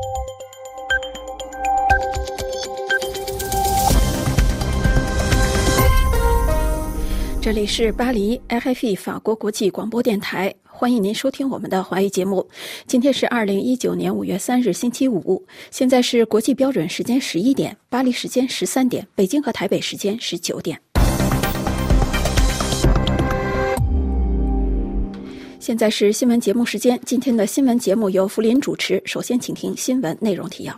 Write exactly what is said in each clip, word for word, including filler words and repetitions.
这里是巴黎 F I 法国国际广播电台，欢迎您收听我们的华语节目。今天是二零一九年五月三日星期五，现在是国际标准时间十一点，巴黎时间十三点，北京和台北时间十九点。现在是新闻节目时间，今天的新闻节目由福林主持。首先请听新闻内容提要。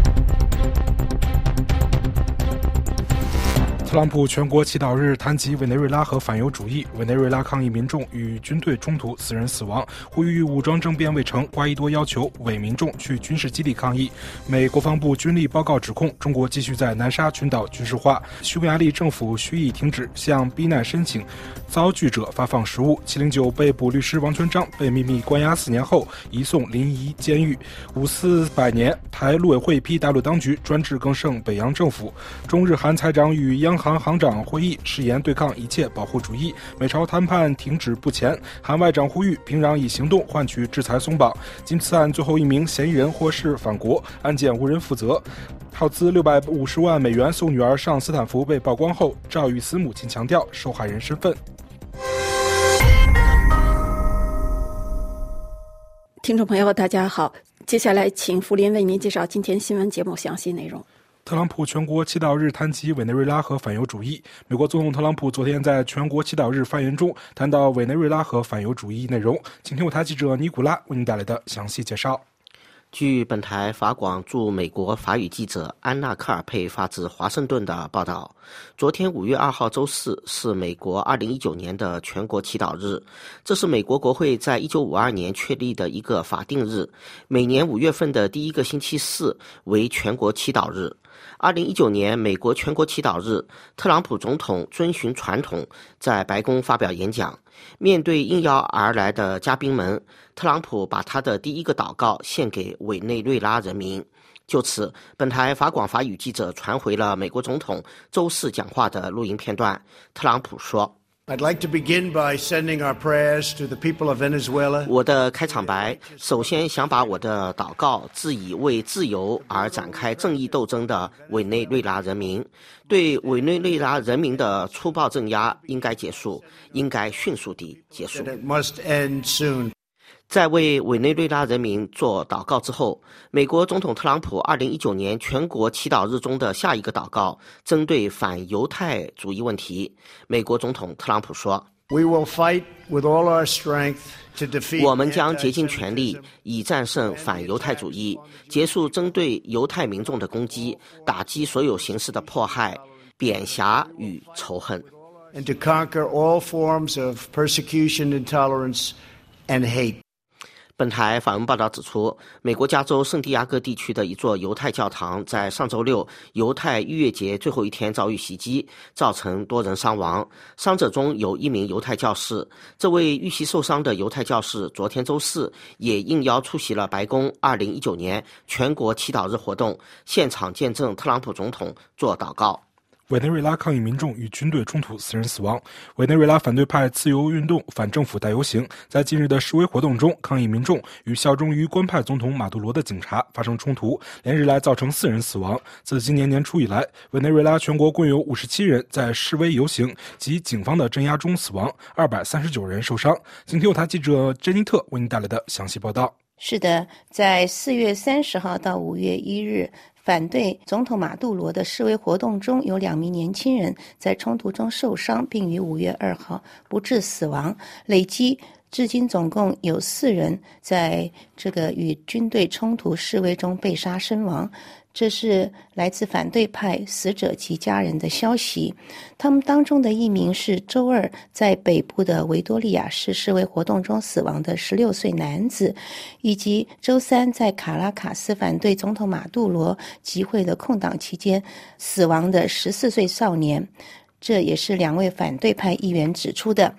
特朗普全国祈祷日谈及委内瑞拉和反犹主义，委内瑞拉抗议民众与军队冲突，四人死亡，呼吁武装政变未成。瓜伊多要求伪民众去军事基地抗议。美国防部军力报告指控中国继续在南沙群岛军事化。匈牙利政府蓄意停止向避难申请遭拒者发放食物。七零九被捕律师王全璋被秘密关押四年后移送临沂监狱。五四百年，台陆委会批大陆当局专制更胜北洋政府。中日韩财长与央行行长会议誓言对抗一切保护主义。美朝谈判停止不前，韩外长呼吁平壤以行动换取制裁松绑。今次案最后一名嫌疑人获释返国，案件无人负责。耗资六百五十万美元送女儿上斯坦福被曝光后，赵玉思母亲强调受害人身份。 听众朋友大家好，接下来请福林为您介绍今天新闻节目详细内容。 特朗普全国祈祷日谈及委内瑞拉和反犹主义。美国总统特朗普昨天在全国祈祷日发言中谈到委内瑞拉和反犹主义内容，请听我台记者尼古拉为您带来的详细介绍。 据本台法广驻美国法语记者安娜·科尔佩发自华盛顿的报道，昨天五月二号周四是美国二零一九年的全国祈祷日，这是美国国会在一九五二年确立的一个法定日，每年五月份的第一个星期四为全国祈祷日。二零一九年美国全国祈祷日，特朗普总统遵循传统在白宫发表演讲。面对应邀而来的嘉宾们，特朗普把他的第一个祷告献给委内瑞拉人民。就此，本台法广法语记者传回了美国总统周四讲话的录音片段。特朗普说 I'd like to begin by sending our prayers to the people of Venezuela. 我的开场白首先想把我的祷告致以为自由而展开正义斗争的委内瑞拉人民。对委内瑞拉人民的粗暴镇压应该结束，应该迅速地结束。 It must end soon. 在为委内瑞拉人民做祷告之后，美国总统特朗普二零一九年全国祈祷日中的下一个祷告针对反犹太主义问题。美国总统特朗普说 We will fight with all our strength to defeat 我们将竭尽全力以战胜反犹太主义，结束针对犹太民众的攻击，打击所有形式的迫害、贬狭与仇恨， and to conquer all forms of persecution, intolerance, and hate. 本台法文报道指出，美国加州圣地亚哥地区的一座犹太教堂在上周六犹太逾越节最后一天遭遇袭击，造成多人伤亡，伤者中有一名犹太教士。这位遇袭受伤的犹太教士昨天周四也应邀出席了白宫二零一九年全国祈祷日活动，现场见证特朗普总统做祷告。 委内瑞拉抗议民众与军队冲突，四人死亡。委内瑞拉反对派自由运动反政府大游行在近日的示威活动中，抗议民众与效忠于官派总统马杜罗的警察发生冲突，连日来造成四人死亡。自今年年初以来，委内瑞拉全国共有五十七人在示威游行及警方的镇压中死亡，二百三十九人受伤。今天有台记者珍妮特为您带来的详细报道。 是的，在四月三十号到五月一日，反对总统马杜罗的示威活动中，有两名年轻人在冲突中受伤，并于五月二号不治死亡。累计至今总共有四人在这个与军队冲突示威中被杀身亡。这是来自反对派死者及家人的消息。他们当中的一名是周二在北部的维多利亚市示威活动中死亡的十六岁男子，以及周三在卡拉卡斯反对总统马杜罗集会的空档期间死亡的十四岁少年。这也是两位反对派议员指出的。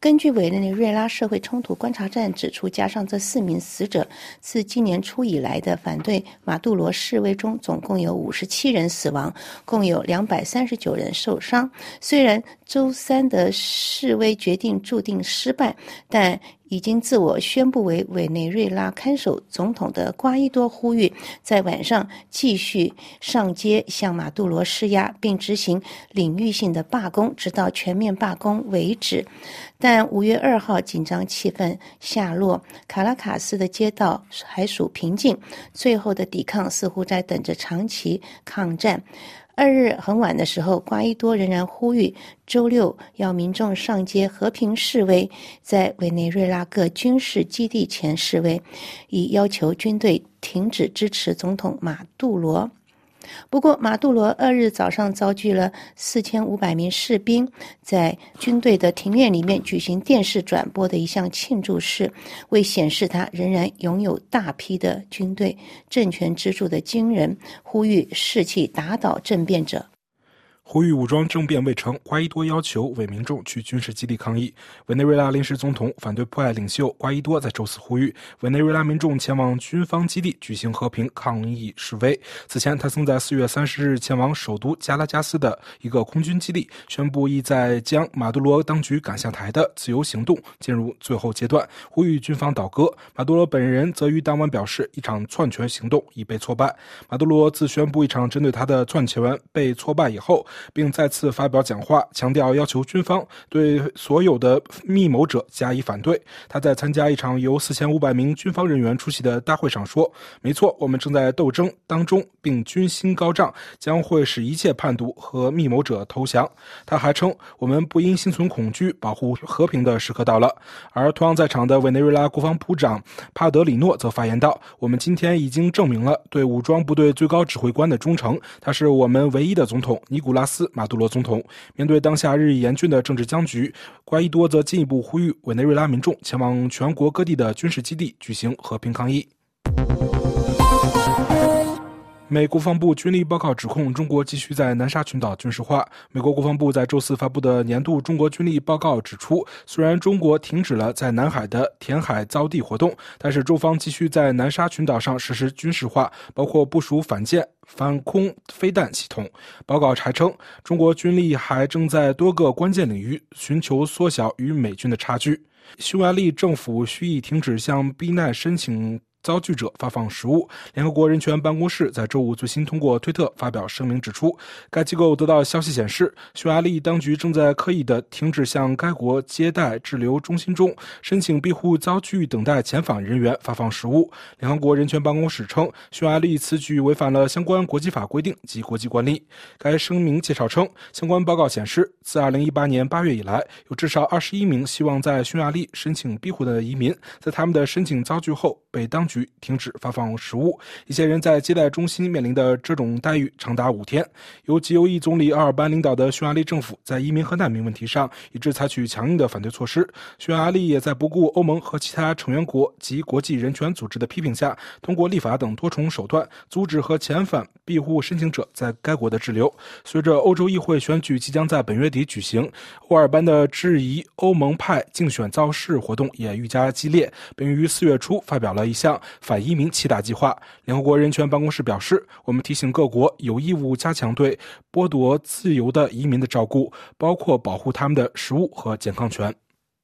根据委内瑞拉社会冲突观察站指出，加上这四名死者，自今年初以来的反对马杜罗示威中，总共有五十七人死亡，共有两百三十九人受伤。虽然周三的示威决定注定失败，但已经自我宣布为委内瑞拉看守总统的瓜伊多呼吁，在晚上继续上街向马杜罗施压，并执行领域性的罢工，直到全面罢工为止。但五月二号紧张气氛下落，卡拉卡斯的街道还属平静，最后的抵抗似乎在等着长期抗战。二日很晚的时候，瓜伊多仍然呼吁周六要民众上街和平示威，在委内瑞拉各军事基地前示威，以要求军队停止支持总统马杜罗。不过马杜罗二日早上遭拒了四千五百名士兵在军队的庭院里面举行电视转播的一项庆祝式，为显示他仍然拥有大批的军队政权支柱的军人，呼吁士气打倒政变者。 呼吁武装政变未成，瓜伊多要求为民众去军事基地抗议。委内瑞拉临时总统、反对迫害领袖瓜伊多在周四呼吁委内瑞拉民众前往军方基地举行和平抗议示威。此前，他曾在四月三十日前往首都加拉加斯的一个空军基地，宣布意在将马杜罗当局赶下台的自由行动进入最后阶段，呼吁军方倒戈。马杜罗本人则于当晚表示，一场篡权行动已被挫败。马杜罗自宣布一场针对他的篡权被挫败以后，并再次发表讲话，强调要求军方对所有的密谋者加以反对。他在参加一场由四千五百名军方人员出席的大会上说，没错，我们正在斗争当中，并军心高涨，将会使一切叛徒和密谋者投降。他还称，我们不应心存恐惧，保护和平的时刻到了。而同样在场的委内瑞拉国防部长帕德里诺则发言道，我们今天已经证明了对武装部队最高指挥官的忠诚，他是我们唯一的总统尼古拉斯马杜罗总统。面对当下日益严峻的政治僵局，瓜伊多则进一步呼吁委内瑞拉民众前往全国各地的军事基地举行和平抗议。美国防部军力报告指控中国继续在南沙群岛军事化。美国国防部在周四发布的年度中国军力报告指出，虽然中国停止了在南海的填海造地活动，但是中方继续在南沙群岛上实施军事化，包括部署反舰、反空飞弹系统。报告还称，中国军力还正在多个关键领域寻求缩小与美军的差距。匈牙利政府蓄意停止向避难申请遭拒者发放食物。联合国人权办公室在周五最新通过推特发表声明指出，该机构得到消息显示，匈牙利当局正在刻意地停止向该国接待滞留中心中申请庇护遭拒等待遣返人员发放食物。联合国人权办公室称，匈牙利此举违反了相关国际法规定及国际惯例。该声明介绍称，相关报告显示，自二零一八年八月以来，有至少二十一名希望在匈牙利申请庇护的移民，在他们的申请遭拒后被当局停止发放食物。一些人在接待中心面临的这种待遇长达五天。由极右翼总理奥尔班领导的匈牙利政府在移民和难民问题上一直采取强硬的反对措施。匈牙利也在不顾欧盟和其他成员国及国际人权组织的批评下，通过立法等多重手段阻止和遣返庇护申请者在该国的滞留。随着欧洲议会选举即将在本月底举行，欧尔班的质疑欧盟派竞选造势活动也愈加激烈，并于四月初发表了一项反移民七大计划。联合国人权办公室表示，我们提醒各国有义务加强对剥夺自由的移民的照顾，包括保护他们的食物和健康权。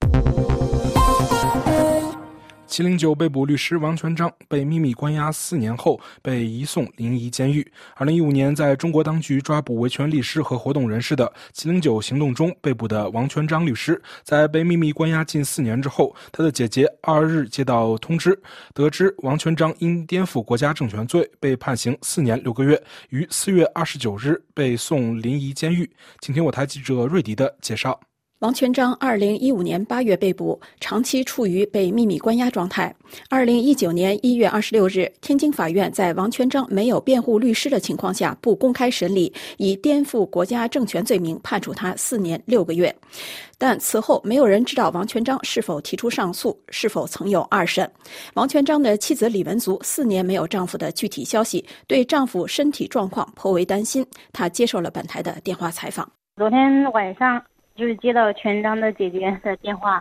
七零九被捕律师王全璋被秘密关押四年后被移送临沂监狱。二零一五年在中国当局抓捕维权律师和活动人士的七零九行动中被捕的王全璋律师，在被秘密关押近四年之后，他的姐姐二日接到通知，得知王全璋因颠覆国家政权罪被判刑四年六个月，于四月二十九日被送临沂监狱。请听我台记者瑞迪的介绍。 王全璋二零一五年八月被捕，长期处于被秘密关押状态。二零一九年一月二十六日，天津法院在王全璋没有辩护律师的情况下不公开审理，以颠覆国家政权罪名判处他四年六个月。但此后没有人知道王全璋是否提出上诉，是否曾有二审。王全璋的妻子李文足四年没有丈夫的具体消息，对丈夫身体状况颇为担心。她接受了本台的电话采访。 昨天晚上就是接到全璋的姐姐的电话，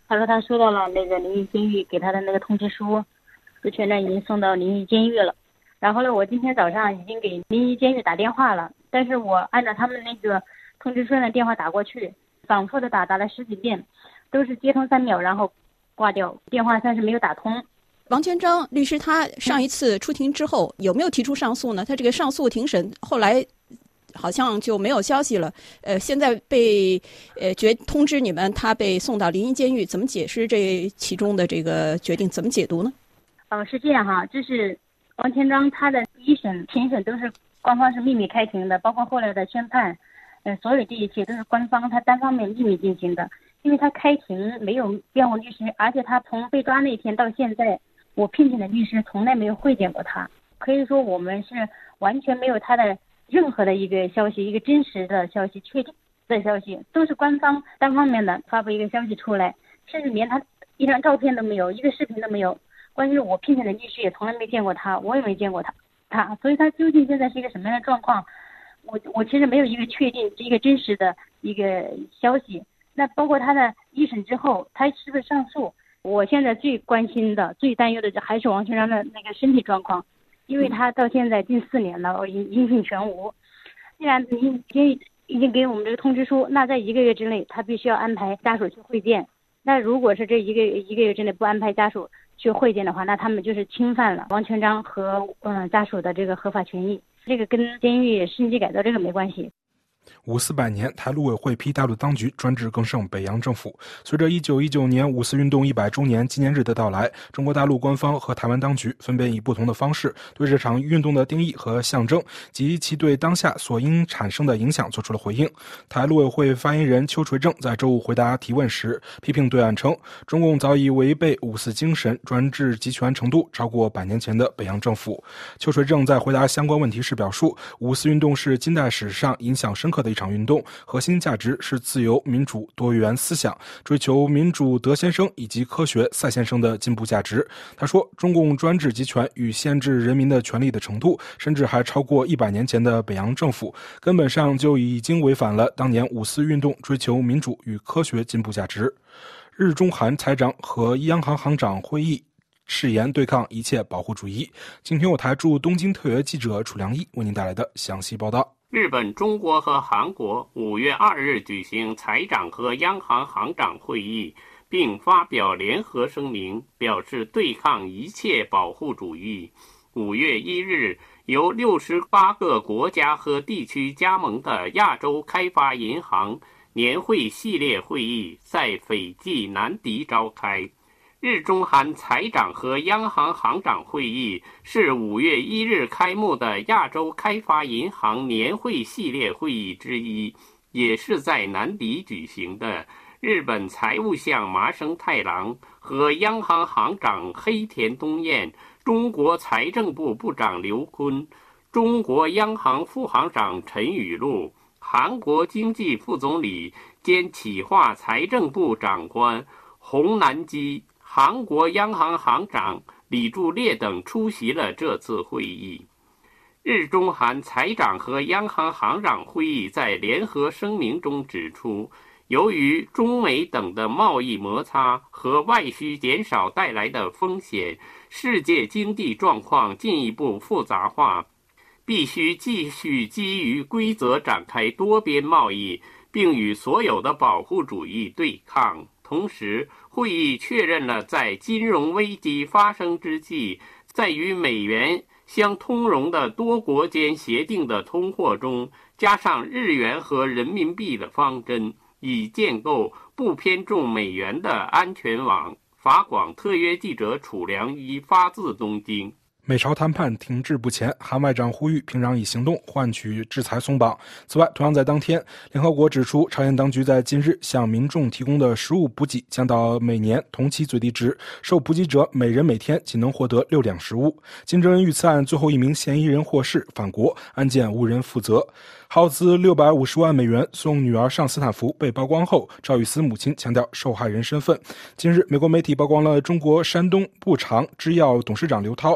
他说他收到了那个临沂监狱给他的那个通知书，说全站已经送到临沂监狱了。然后呢，我今天早上已经给临沂监狱打电话了，但是我按照他们那个通知书的电话打过去，反复的打，打了十几遍，都是接通三秒然后挂掉，电话算是没有打通。 王全璋律师他上一次出庭之后有没有提出上诉呢？他这个上诉庭审后来好像就没有消息了。呃，现在被呃决通知你们他被送到临沂监狱，怎么解释这其中的这个决定？怎么解读呢？ 呃，是这样哈，这是王全璋他的一审、庭审都是官方是秘密开庭的，包括后来的宣判，呃，所有这一切都是官方他单方面秘密进行的。因为他开庭没有辩护律师，而且他从被抓那天到现在，我聘请的律师从来没有会见过他，可以说我们是完全没有他的任何的一个消息，一个真实的消息、确定的消息，都是官方单方面的发布一个消息出来，甚至连他一张照片都没有，一个视频都没有。关键是我聘请的律师也从来没见过他，我也没见过他，他，所以他究竟现在是一个什么样的状况，我我其实没有一个确定、一个真实的一个消息。那包括他的一审之后，他是不是上诉？我现在最关心的、最担忧的还是王全璋的那个身体状况，因为他到现在近四年了，音音信全无。既然您已经给我们这个通知书，那在一个月之内，他必须要安排家属去会见。那如果是这一个一个月之内不安排家属去会见的话，那他们就是侵犯了王全璋和嗯、呃、家属的这个合法权益。这个跟监狱升级改造这个没关系。 五四百年，台陆委会批大陆当局专制更胜北洋政府。随着一九一九年五四运动一百周年纪念日的到来，中国大陆官方和台湾当局分别以不同的方式对这场运动的定义和象征及其对当下所应产生的影响做出了回应。台陆委会发言人邱垂正在周五回答提问时批评对岸称，中共早已违背五四精神，专制集权程度超过百年前的北洋政府。邱垂正在回答相关问题时表述，五四运动是近代史上影响深刻的一场运动，核心价值是自由、民主、多元思想，追求民主德先生以及科学赛先生的进步价值。他说，中共专制集权与限制人民的权利的程度，甚至还超过一百年前的北洋政府，根本上就已经违反了当年五四运动追求民主与科学进步价值。日中韩财长和央行行长会议誓言对抗一切保护主义。今天有台驻东京特约记者楚良一为您带来的详细报道。 日本、中国和韩国五月二日举行财长和央行行长会议，并发表联合声明，表示对抗一切保护主义。五月一日，由六十八个国家和地区加盟的亚洲开发银行年会系列会议在斐济南迪召开。日中韩财长和央行行长会议是五月一日开幕的亚洲开发银行年会系列会议之一，也是在南迪举行的。日本财务相麻生太郎和央行行长黑田东彦、中国财政部部长刘昆、中国央行副行长陈雨露、韩国经济副总理兼企划财政部长官洪南基、韩国央行行长李柱烈等出席了这次会议。日中韩财长和央行行长会议在联合声明中指出，由于中美等的贸易摩擦和外需减少带来的风险，世界经济状况进一步复杂化，必须继续基于规则展开多边贸易，并与所有的保护主义对抗。同时，会议确认了在金融危机发生之际，在与美元相通融的多国间协定的通货中，加上日元和人民币的方针，以建构不偏重美元的安全网。法广特约记者楚良一发自东京。 美朝谈判停滞不前，韩外长呼吁平壤以行动换取制裁松绑。此外，同样在当天，联合国指出，朝鲜当局在近日向民众提供的食物补给降到每年同期最低值，受补给者每人每天仅能获得六两食物。金正恩遇刺案最后一名嫌疑人获释返国，案件无人负责。耗资六百五十万美元送女儿上斯坦福被曝光后，赵雨思母亲强调受害人身份。近日，美国媒体曝光了中国山东步长制药董事长刘涛被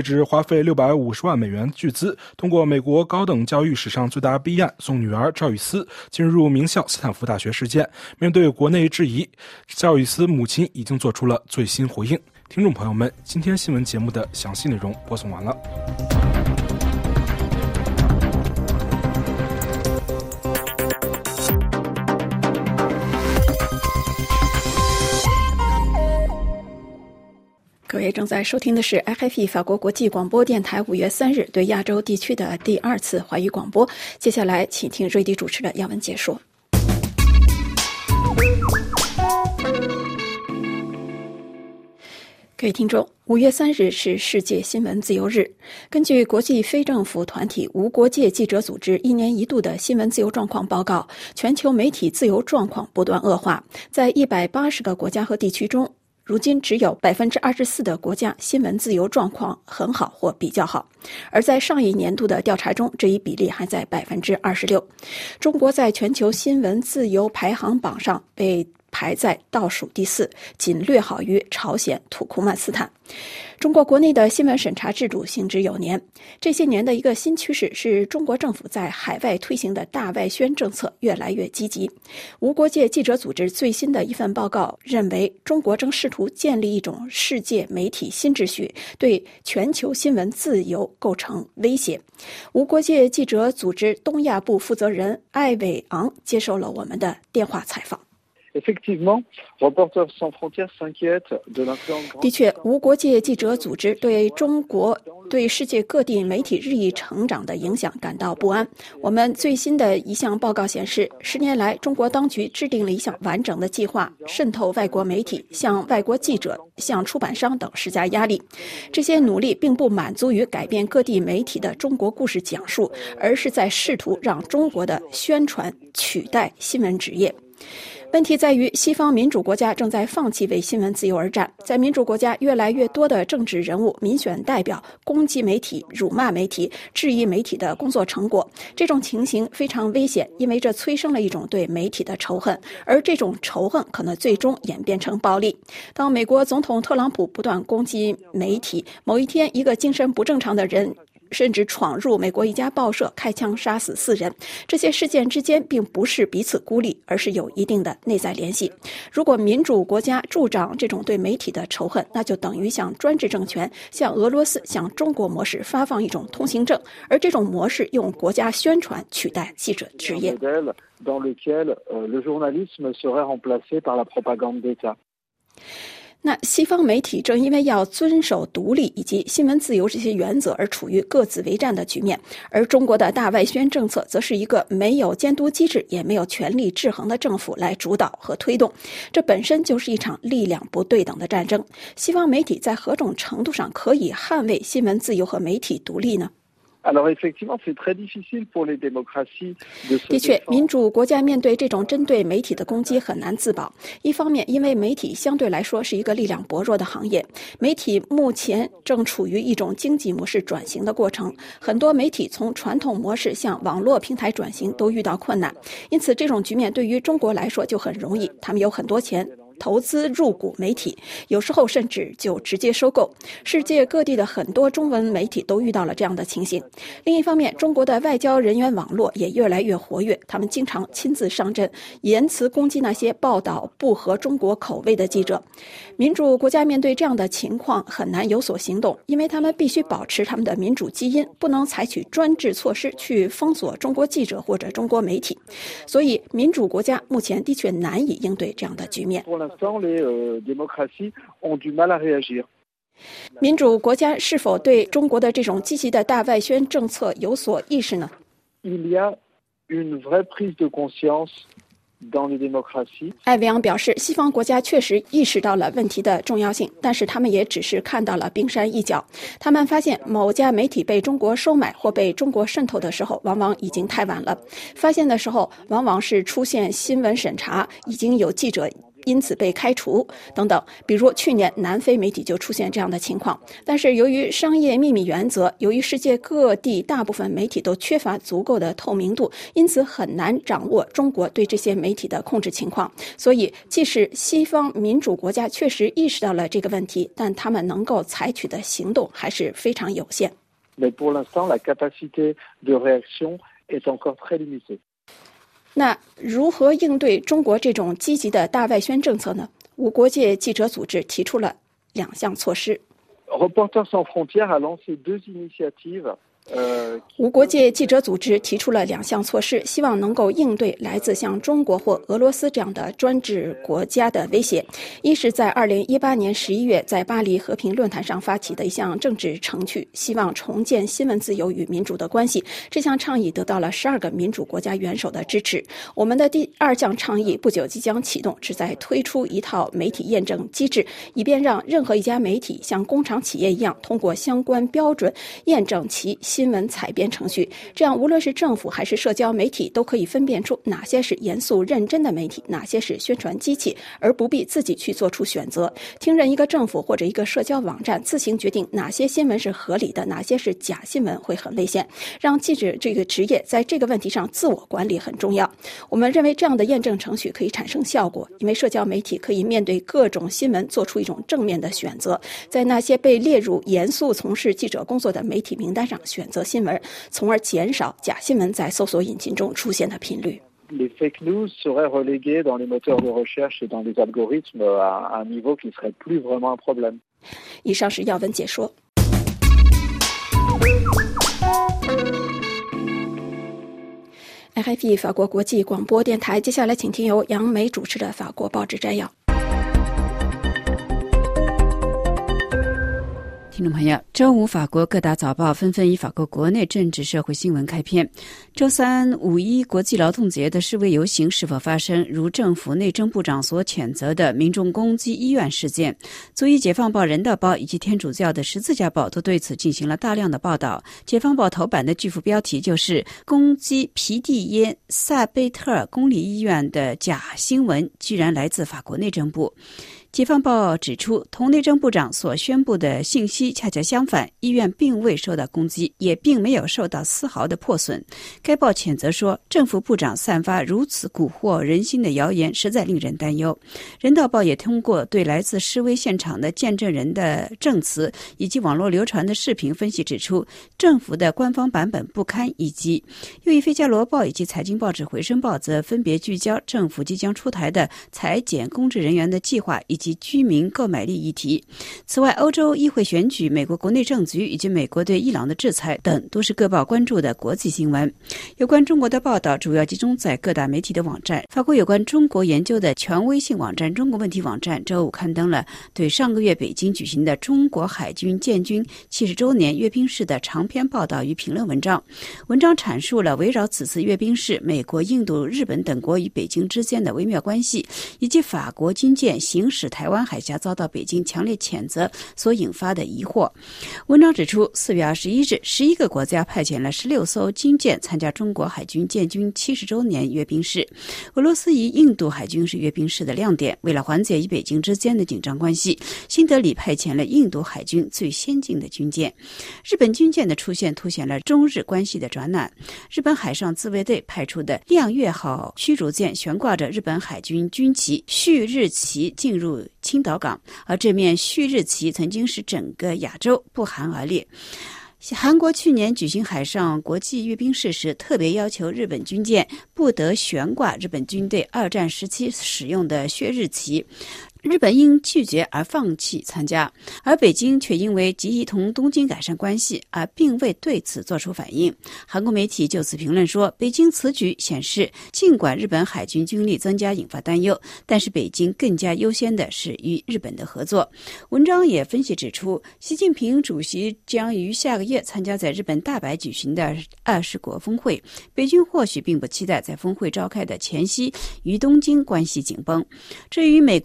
指花费六百五十万美元巨资，通过美国高等教育史上最大弊案送女儿赵雨思进入名校斯坦福大学事件，面对国内质疑，赵雨思母亲已经做出了最新回应。听众朋友们，今天新闻节目的详细内容播送完了。 各位正在收听的是 R F I 法国国际广播电台五月三日对亚洲地区的第二次华语广播。接下来请听瑞迪主持的要闻解说。各位听众，五月三日是世界新闻自由日。根据国际非政府团体无国界记者组织一年一度的新闻自由状况报告，全球媒体自由状况不断恶化，在一百八十个国家和地区中，如今只有 百分之二十四 的国家新闻自由状况很好或比较好，而在上一年度的调查中，这一比例还在 百分之二十六。中国在全球新闻自由排行榜上被排在倒数第四，仅略好于朝鲜、土库曼斯坦。中国国内的新闻审查制度行之有年，这些年的一个新趋势是中国政府在海外推行的大外宣政策越来越积极。无国界记者组织最新的一份报告认为，中国正试图建立一种世界媒体新秩序，对全球新闻自由构成威胁。无国界记者组织东亚部负责人艾伟昂接受了我们的电话采访。的确，无国界记者组织对中国对世界各地媒体日益成长的影响感到不安。我们最新的一项报告显示，十年来，中国当局制定了一项完整的计划，渗透外国媒体，向外国记者、向出版商等施加压力。这些努力并不满足于改变各地媒体的中国故事讲述，而是在试图让中国的宣传取代新闻职业。问题在于，西方民主国家正在放弃为新闻自由而战。在民主国家，越来越多的政治人物、民选代表攻击媒体、辱骂媒体、质疑媒体的工作成果。这种情形非常危险，因为这催生了一种对媒体的仇恨，而这种仇恨可能最终演变成暴力。当美国总统特朗普不断攻击媒体，某一天一个精神不正常的人甚至闯入美国一家报社，开枪杀死四人。这些事件之间并不是彼此孤立，而是有一定的内在联系。如果民主国家助长这种对媒体的仇恨，那就等于向专制政权、向俄罗斯、向中国模式发放一种通行证，而这种模式用国家宣传取代记者职业。那西方媒体正因为要遵守独立以及新闻自由这些原则而处于各自为战的局面，而中国的大外宣政策则是一个没有监督机制也没有权力制衡的政府来主导和推动，这本身就是一场力量不对等的战争。西方媒体在何种程度上可以捍卫新闻自由和媒体独立呢？的确，民主国家面对这种针对媒体的攻击很难自保。一方面，因为媒体相对来说是一个力量薄弱的行业，媒体目前正处于一种经济模式转型的过程，很多媒体从传统模式向网络平台转型都遇到困难，因此这种局面对于中国来说就很容易，他们有很多钱投资入股媒体，有时候甚至就直接收购。世界各地的很多中文媒体都遇到了这样的情形。另一方面，中国的外交人员网络也越来越活跃，他们经常亲自上阵，言辞攻击那些报道不合中国口味的记者。民主国家面对这样的情况很难有所行动，因为他们必须保持他们的民主基因，不能采取专制措施去封锁中国记者或者中国媒体。所以民主国家目前的确难以应对这样的局面。民主国家是否对中国的这种积极的大外宣政策有所意识呢？艾维昂表示，西方国家确实意识到了问题的重要性，但是他们也只是看到了冰山一角。他们发现某家媒体被中国收买或被中国渗透的时候，往往已经太晚了。发现的时候，往往是出现新闻审查，已经有记者因此被开除等等。比如去年南非媒体就出现这样的情况。但是由于商业秘密原则，由于世界各地大部分媒体都缺乏足够的透明度，因此很难掌握中国对这些媒体的控制情况。所以即使西方民主国家确实意识到了这个问题，但他们能够采取的行动还是非常有限。 Mais pour l'instant, la capacité de réaction est encore très limitée. 那如何应对中国这种积极的大外宣政策呢？无国界记者组织提出了两项措施。 Reporters sans frontières a lancé deux initiatives. 无国界记者组织提出了两项措施，希望能够应对来自像中国或俄罗斯这样的专制国家的威胁。一是在二零一八年十一月在巴黎和平论坛上发起的一项政治程序，希望重建新闻自由与民主的关系。这项倡议得到了十二个民主国家元首的支持。我们的第二项倡议不久即将启动，旨在推出一套媒体验证机制，以便让任何一家媒体像工厂企业一样，通过相关标准验证其新闻采编程序，这样无论是政府还是社交媒体都可以分辨出哪些是严肃认真的媒体，哪些是宣传机器，而不必自己去做出选择。听任一个政府或者一个社交网站自行决定哪些新闻是合理的，哪些是假新闻会很危险。让记者这个职业在这个问题上自我管理很重要。我们认为这样的验证程序可以产生效果，因为社交媒体可以面对各种新闻做出一种正面的选择，在那些被列入严肃从事记者工作的媒体名单上选择新闻，从而减少假新闻在搜索引擎中出现的频率。 Les fake news seraient reléguées dans les moteurs de recherche et dans les algorithmes à un niveau qui serait plus vraiment un problème. 以上是要闻解说。R F I 法国国际广播电台，接下来请听由杨梅主持的法国报纸摘要。 听众朋友，周五法国各大早报纷纷以法国国内政治社会新闻开篇。周三五一国际劳动节的示威游行是否发生如政府内政部长所谴责的民众攻击医院事件？足以解放报、人道报以及天主教的十字架报都对此进行了大量的报道。解放报头版的巨幅标题就是攻击皮蒂耶萨贝特尔公立医院的假新闻居然来自法国内政部。解放报指出，同内政部长所宣布的信息恰恰相反，医院并未受到攻击，也并没有受到丝毫的破损。该报谴责说，政府部长散发如此蛊惑人心的谣言，实在令人担忧。人道报也通过对来自示威现场的见证人的证词以及网络流传的视频分析指出，政府的官方版本不堪一击。又以费加罗报以及财经报纸回声报则分别聚焦政府即将出台的裁减公职人员的计划以及及居民购买力议题。此外，欧洲议会选举、美国国内政局以及美国对伊朗的制裁等都是各报关注的国际新闻。有关中国的报道主要集中在各大媒体的网站。法国有关中国研究的权威性网站中国问题网站周五刊登了对上个月北京举行的中国海军建军七十周年阅兵式的长篇报道与评论文章。文章阐述了围绕此次阅兵式美国、印度、日本等国与北京之间的微妙关系，以及法国军舰行驶台湾海峡遭到北京强烈谴责所引发的疑惑。文章指出，四月二十一日，十一个国家派遣了十六艘军舰参加中国海军建军七十周年阅兵式。俄罗斯以印度海军是阅兵式的亮点。为了缓解与北京之间的紧张关系，新德里派遣了印度海军最先进的军舰。日本军舰的出现凸显了中日关系的转暖。日本海上自卫队派出的亮月号驱逐舰悬挂着日本海军军旗旭日旗进入青岛港，而这面旭日旗曾经使整个亚洲不寒而栗。韩国去年举行海上国际阅兵式时，特别要求日本军舰不得悬挂日本军队二战时期使用的旭日旗。日本因拒绝而放弃参加，而北京却因为急于同东京改善关系而并未对此作出反应。韩国媒体就此评论说，北京此举显示，尽管日本海军军力增加引发担忧，但是北京更加优先的是与日本的合作。文章也分析指出，习近平主席将于下个月参加在日本大阪举行的二十国峰会，北京或许并不期待在峰会召开的前夕与东京关系紧绷。至于美国经济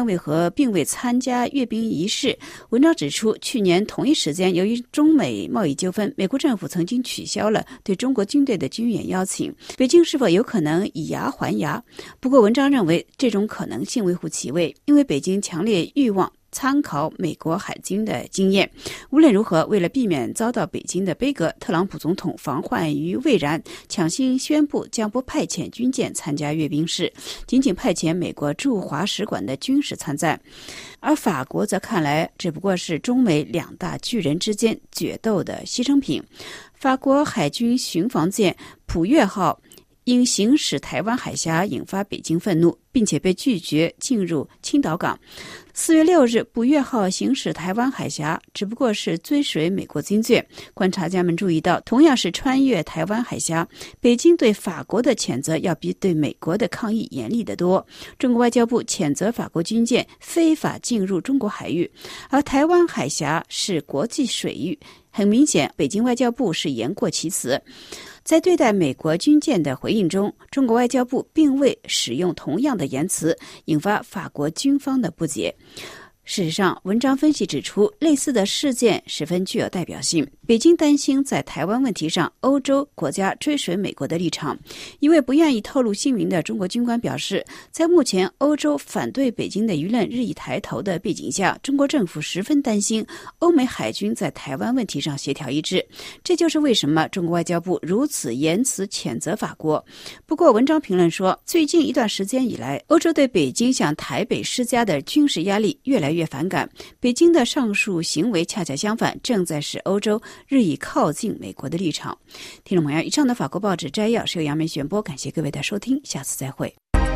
前为何并未参加阅兵仪式？文章指出，去年同一时间，由于中美贸易纠纷，美国政府曾经取消了对中国军队的军演邀请。北京是否有可能以牙还牙？不过，文章认为这种可能性微乎其微，因为北京强烈欲望参考美国海军的经验。无论如何，为了避免遭到北京的杯葛，特朗普总统防患于未然，强行宣布将不派遣军舰参加阅兵式，仅仅派遣美国驻华使馆的军事参战。而法国则看来只不过是中美两大巨人之间决斗的牺牲品。法国海军巡防舰普越号因行驶台湾海峡引发北京愤怒，并且被拒绝进入青岛港。四月六日，普越号行驶台湾海峡，只不过是追随美国军舰。观察家们注意到，同样是穿越台湾海峡，北京对法国的谴责要比对美国的抗议严厉得多。中国外交部谴责法国军舰非法进入中国海域，而台湾海峡是国际水域，很明显，北京外交部是言过其实。在对待美国军舰的回应中，中国外交部并未使用同样的言辞，引发法国军方的不解。事实上，文章分析指出，类似的事件十分具有代表性。北京担心在台湾问题上，欧洲国家追随美国的立场。一位不愿意透露姓名的中国军官表示，在目前欧洲反对北京的舆论日益抬头的背景下，中国政府十分担心欧美海军在台湾问题上协调一致。这就是为什么中国外交部如此严词谴责法国。不过，文章评论说，最近一段时间以来，欧洲对北京向台北施加的军事压力越来越反感。北京的上述行为恰恰相反，正在使欧洲日益靠近美国的立场。听众朋友，以上的法国报纸摘要是由杨梅选播，感谢各位的收听，下次再会。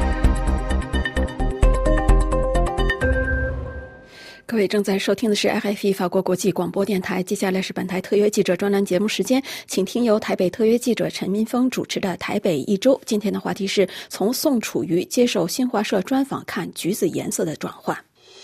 各位正在收听的是 R F I 法国国际广播电台，接下来是本台特约记者专栏节目时间，请听由台北特约记者陈民峰主持的台北一周。今天的话题是从宋楚瑜接受新华社专访看橘子颜色的转换。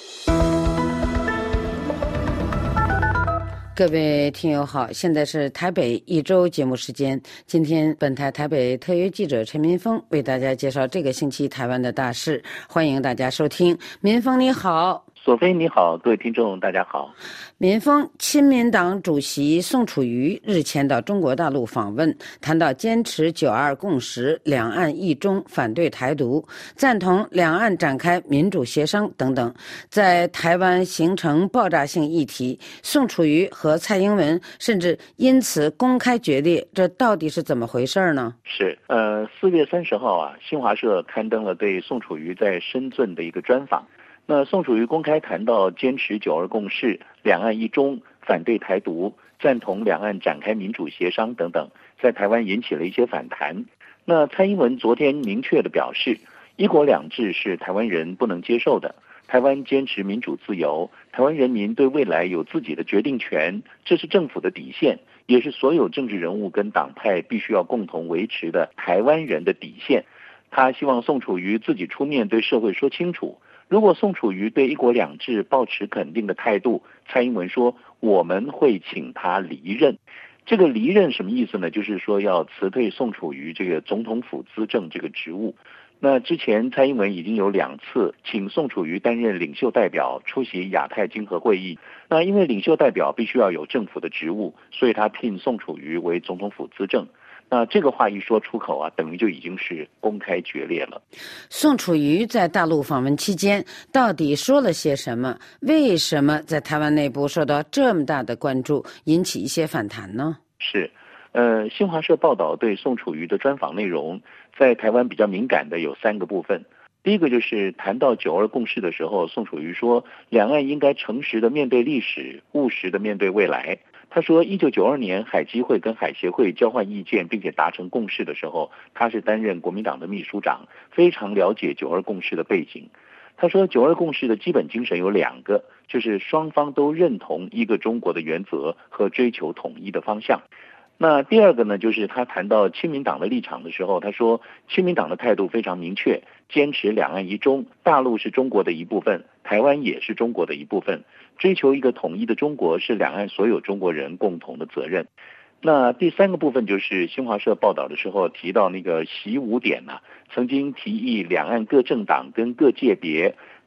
各位听友好，现在是台北一周节目时间。今天本台台北特约记者陈民峰为大家介绍这个星期台湾的大事，欢迎大家收听。民峰你好。 索菲你好，各位听众大家好。 民峰，亲民党主席宋楚瑜日前到中国大陆访问，谈到坚持九二共识、两岸一中、反对台独、赞同两岸展开民主协商等等，在台湾形成爆炸性议题。宋楚瑜和蔡英文甚至因此公开决裂，这到底是怎么回事呢？ 是，呃，四月三十号啊，新华社刊登了对宋楚瑜在深圳的一个专访。那宋楚瑜公开谈到坚持九二共识、两岸一中、反对台独、赞同两岸展开民主协商等等，在台湾引起了一些反弹。那蔡英文昨天明确地表示，一国两制是台湾人不能接受的，台湾坚持民主自由，台湾人民对未来有自己的决定权，这是政府的底线，也是所有政治人物跟党派必须要共同维持的台湾人的底线。他希望宋楚瑜自己出面对社会说清楚。如果宋楚瑜对一国两制抱持肯定的态度，蔡英文说我们会请他离任。这个离任什么意思呢？就是说要辞退宋楚瑜这个总统府资政这个职务。那之前蔡英文已经有两次请宋楚瑜担任领袖代表出席亚太经合会议，那因为领袖代表必须要有政府的职务，所以他聘宋楚瑜为总统府资政。那这个话一说出口啊，等于就已经是公开决裂了。 宋楚瑜在大陆访问期间到底说了些什么？为什么在台湾内部受到这么大的关注，引起一些反弹呢？ 是，呃，新华社报道对宋楚瑜的专访内容，在台湾比较敏感的有三个部分。第一个就是谈到九二共识的时候，宋楚瑜说，两岸应该诚实的面对历史，务实的面对未来。他说一九九二年海基会跟海协会交换意见并且达成共识的时候，他是担任国民党的秘书长，非常了解九二共识的背景。他说九二共识的基本精神有两个，就是双方都认同一个中国的原则和追求统一的方向。那第二个呢，就是他谈到亲民党的立场的时候，他说亲民党的态度非常明确，坚持两岸一中，大陆是中国的一部分，台湾也是中国的一部分，追求一个统一的中国是两岸所有中国人共同的责任。那第三个部分就是新华社报道的时候提到那个习五点呢、啊，曾经提议两岸各政党跟各界别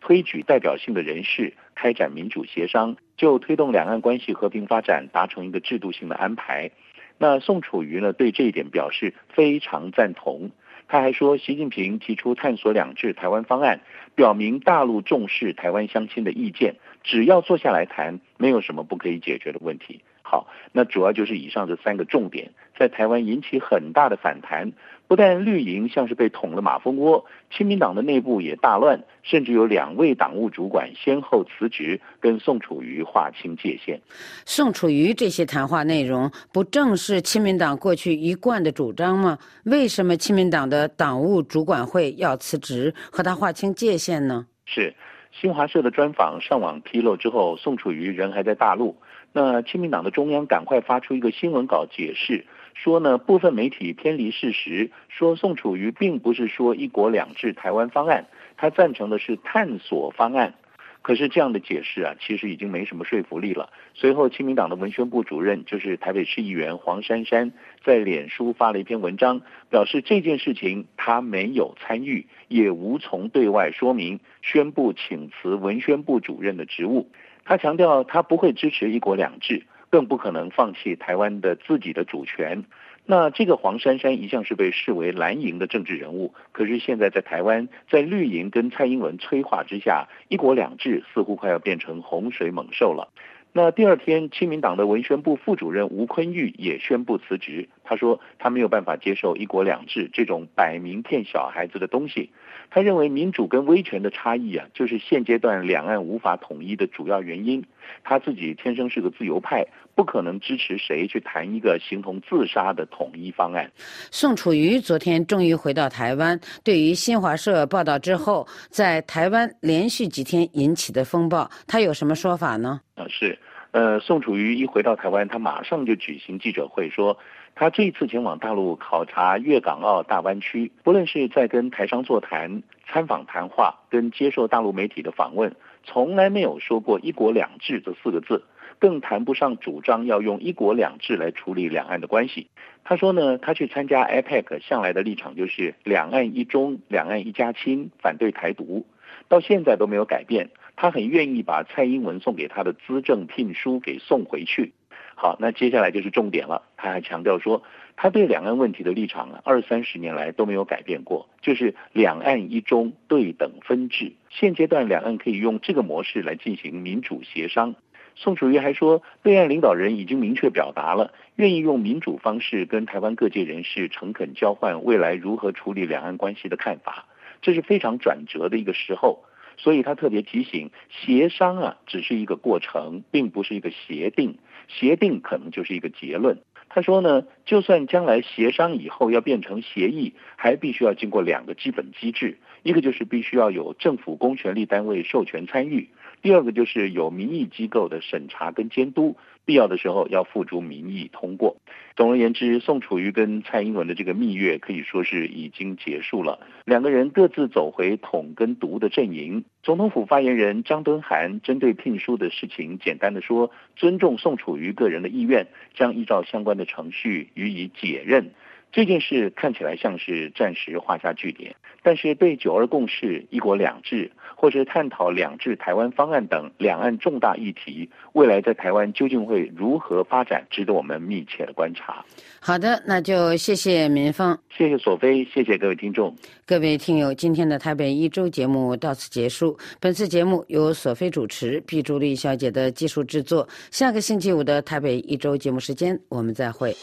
推举代表性的人士开展民主协商，就推动两岸关系和平发展达成一个制度性的安排。那宋楚瑜呢，对这一点表示非常赞同。他还说，习近平提出探索两制台湾方案，表明大陆重视台湾乡亲的意见，只要坐下来谈，没有什么不可以解决的问题。好，那主要就是以上这三个重点，在台湾引起很大的反弹。不但绿营像是被捅了马蜂窝，亲民党的内部也大乱，甚至有两位党务主管先后辞职，跟宋楚瑜划清界限。 宋楚瑜这些谈话内容，不正是亲民党过去一贯的主张吗？为什么亲民党的党务主管会要辞职，和他划清界限呢？ 是新华社的专访上网披露之后，宋楚瑜人还在大陆，那亲民党的中央赶快发出一个新闻稿解释，说呢，部分媒体偏离事实，说宋楚瑜并不是说一国两制台湾方案，他赞成的是探索方案。可是这样的解释啊，其实已经没什么说服力了。随后亲民党的文宣部主任，就是台北市议员黄珊珊，在脸书发了一篇文章，表示这件事情他没有参与，也无从对外说明，宣布请辞文宣部主任的职务。他强调他不会支持一国两制，更不可能放弃台湾的自己的主权。那这个黄珊珊一向是被视为蓝营的政治人物，可是现在在台湾，在绿营跟蔡英文催化之下，一国两制似乎快要变成洪水猛兽了。那第二天，亲民党的文宣部副主任吴坤玉也宣布辞职。他说他没有办法接受一国两制这种摆明骗小孩子的东西。他认为民主跟威权的差异啊，就是现阶段两岸无法统一的主要原因。他自己天生是个自由派，不可能支持谁去谈一个形同自杀的统一方案。 宋楚瑜昨天终于回到台湾，对于新华社报道之后在台湾连续几天引起的风暴，他有什么说法呢？ 啊，是，呃，宋楚瑜一回到台湾，他马上就举行记者会，说他这一次前往大陆考察粤港澳大湾区，不论是在跟台商座谈、参访谈话，跟接受大陆媒体的访问，从来没有说过一国两制这四个字，更谈不上主张要用一国两制来处理两岸的关系。他说呢，他去参加 A P E C 向来的立场就是两岸一中、两岸一家亲，反对台独，到现在都没有改变。他很愿意把蔡英文送给他的资政聘书给送回去。好，那接下来就是重点了。他还强调说，他对两岸问题的立场啊，二三十年来都没有改变过，就是两岸一中对等分治。现阶段两岸可以用这个模式来进行民主协商。宋楚瑜还说，对岸领导人已经明确表达了愿意用民主方式跟台湾各界人士诚恳交换未来如何处理两岸关系的看法，这是非常转折的一个时候。所以他特别提醒，协商啊只是一个过程，并不是一个协定，协定可能就是一个结论。他说呢，就算将来协商以后要变成协议，还必须要经过两个基本机制，一个就是必须要有政府公权力单位授权参与，第二个就是有民意机构的审查跟监督，必要的时候要付诸民意通过。总而言之，宋楚瑜跟蔡英文的这个蜜月可以说是已经结束了，两个人各自走回统跟独的阵营。总统府发言人张敦涵针对聘书的事情简单的说，尊重宋楚瑜个人的意愿，将依照相关的程序予以解任。这件事看起来像是暂时画下句点，但是对九二共识、一国两制，或是探讨两制台湾方案等两岸重大议题，未来在台湾究竟会如何发展，值得我们密切的观察。 好的，那就谢谢民峰， 谢谢索菲，谢谢各位听众。 各位听友，今天的台北一周节目到此结束。本次节目由索菲主持，毕朱丽小姐的技术制作。下个星期五的台北一周节目时间，我们再会。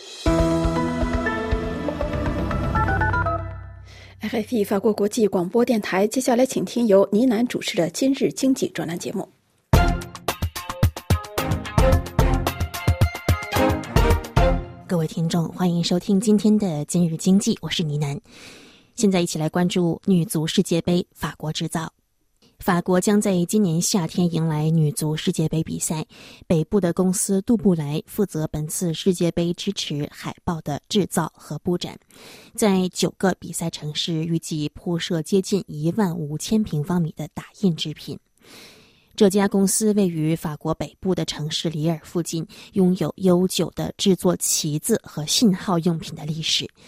R F I 法国国际广播电台，接下来请听由倪楠主持的今日经济专栏节目。 各位听众，欢迎收听今天的今日经济，我是倪楠。现在一起来关注女足世界杯法国制造。法国将在今年夏天迎来女足世界杯比赛，北部的公司杜布莱负责本次世界杯支持海报的制造和布展，在九个比赛城市预计铺设接近一万五千平方米的打印制品。这家公司位于法国北部的城市里尔附近，拥有悠久的制作旗子和信号用品的历史。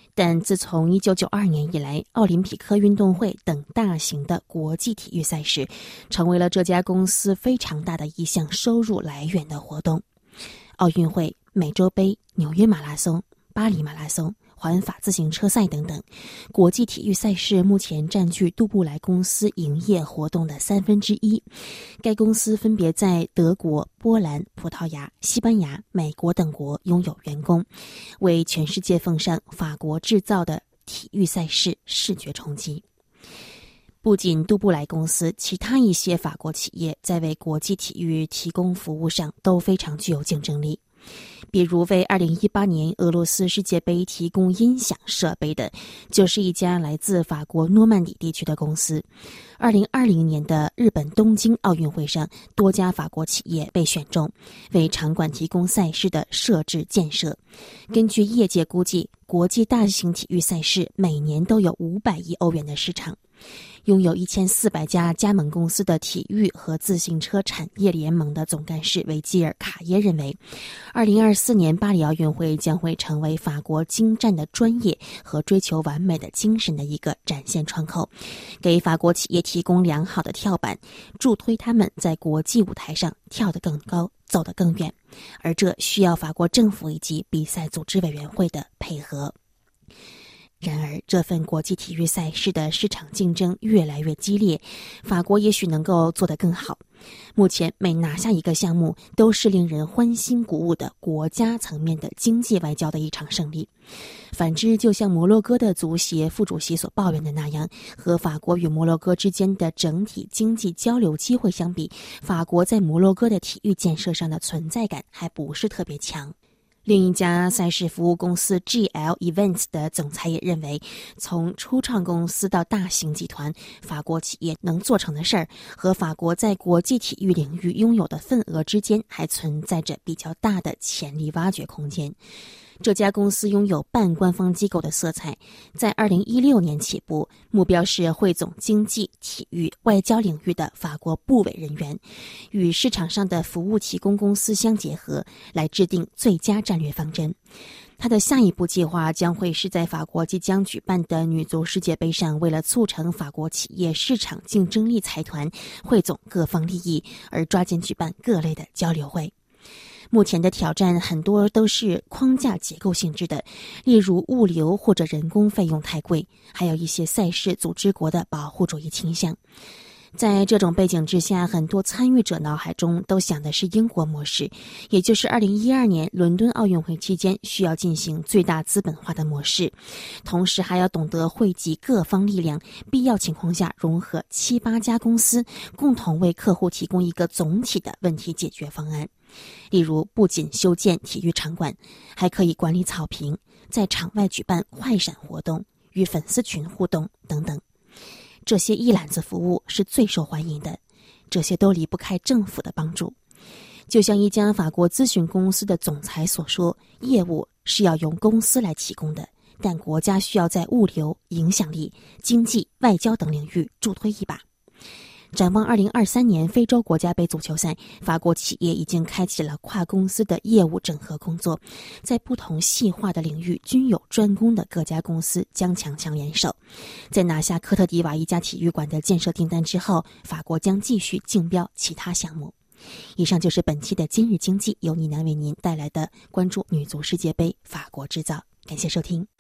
但自从一九九二年以来，奥林匹克运动会等大型的国际体育赛事成为了这家公司非常大的一项收入来源的活动。奥运会、美洲杯、纽约马拉松、巴黎马拉松、环法自行车赛等等国际体育赛事目前占据杜布莱公司营业活动的三分之一。该公司分别在德国、波兰、葡萄牙、西班牙、美国等国拥有员工，为全世界奉上法国制造的体育赛事视觉冲击。不仅杜布莱公司，其他一些法国企业在为国际体育提供服务上都非常具有竞争力。比如为二零一八年俄罗斯世界杯提供音响设备的，就是一家来自法国诺曼底地区的公司。二零二零年的日本东京奥运会上，多家法国企业被选中，为场馆提供赛事的设置建设。根据业界估计，国际大型体育赛事每年都有五百亿欧元的市场。拥有一千四百家加盟公司的体育和自行车产业联盟的总干事维基尔·卡耶认为，二零二四年巴黎奥运会将会成为法国精湛的专业和追求完美的精神的一个展现窗口，给法国企业提供良好的跳板，助推他们在国际舞台上跳得更高，走得更远，而这需要法国政府以及比赛组织委员会的配合。然而，这份国际体育赛事的市场竞争越来越激烈，法国也许能够做得更好。目前每拿下一个项目，都是令人欢欣鼓舞的国家层面的经济外交的一场胜利。反之，就像摩洛哥的足协副主席所抱怨的那样，和法国与摩洛哥之间的整体经济交流机会相比，法国在摩洛哥的体育建设上的存在感还不是特别强。另一家赛事服务公司 G L Events 的总裁也认为，从初创公司到大型集团，法国企业能做成的事儿和法国在国际体育领域拥有的份额之间还存在着比较大的潜力挖掘空间。这家公司拥有半官方机构的色彩，在二零一六年起步，目标是汇总经济、体育、外交领域的法国部委人员，与市场上的服务提供公司相结合，来制定最佳战略方针。他的下一步计划将会是在法国即将举办的女足世界杯上，为了促成法国企业市场竞争力财团汇总各方利益，而抓紧举办各类的交流会。目前的挑战很多都是框架结构性质的，例如物流或者人工费用太贵，还有一些赛事组织国的保护主义倾向。在这种背景之下，很多参与者脑海中都想的是英国模式，也就是二零一二年伦敦奥运会期间需要进行最大资本化的模式，同时还要懂得汇集各方力量，必要情况下融合七八家公司，共同为客户提供一个总体的问题解决方案。例如，不仅修建体育场馆，还可以管理草坪，在场外举办快闪活动，与粉丝群互动等等。这些一揽子服务是最受欢迎的，这些都离不开政府的帮助。就像一家法国咨询公司的总裁所说，业务是要由公司来提供的，但国家需要在物流、影响力、经济、外交等领域助推一把。展望二零二三年非洲国家杯足球赛，法国企业已经开启了跨公司的业务整合工作，在不同细化的领域均有专攻的各家公司将强强联手。在拿下科特迪瓦一家体育馆的建设订单之后，法国将继续竞标其他项目。以上就是本期的今日经济，由倪楠为您带来的关注女足世界杯法国制造。感谢收听。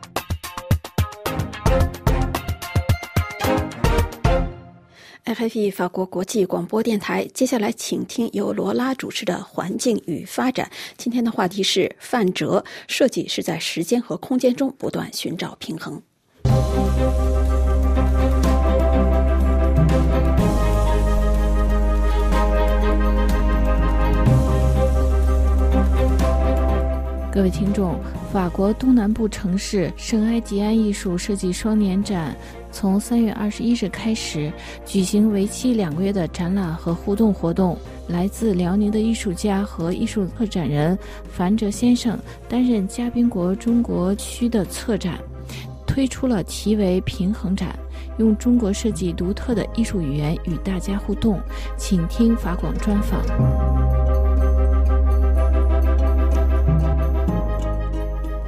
F F E 法国国际广播电台，接下来请听由罗拉主持的环境与发展。今天的话题是范哲，设计是在时间和空间中不断寻找平衡。 各位听众，法国东南部城市圣埃吉安艺术设计双年展从三月二十一日开始举行为期两个月的展览和互动活动。来自辽宁的艺术家和艺术策展人樊哲先生担任嘉宾国中国区的策展，推出了题为平衡展，用中国设计独特的艺术语言与大家互动。请听法广专访。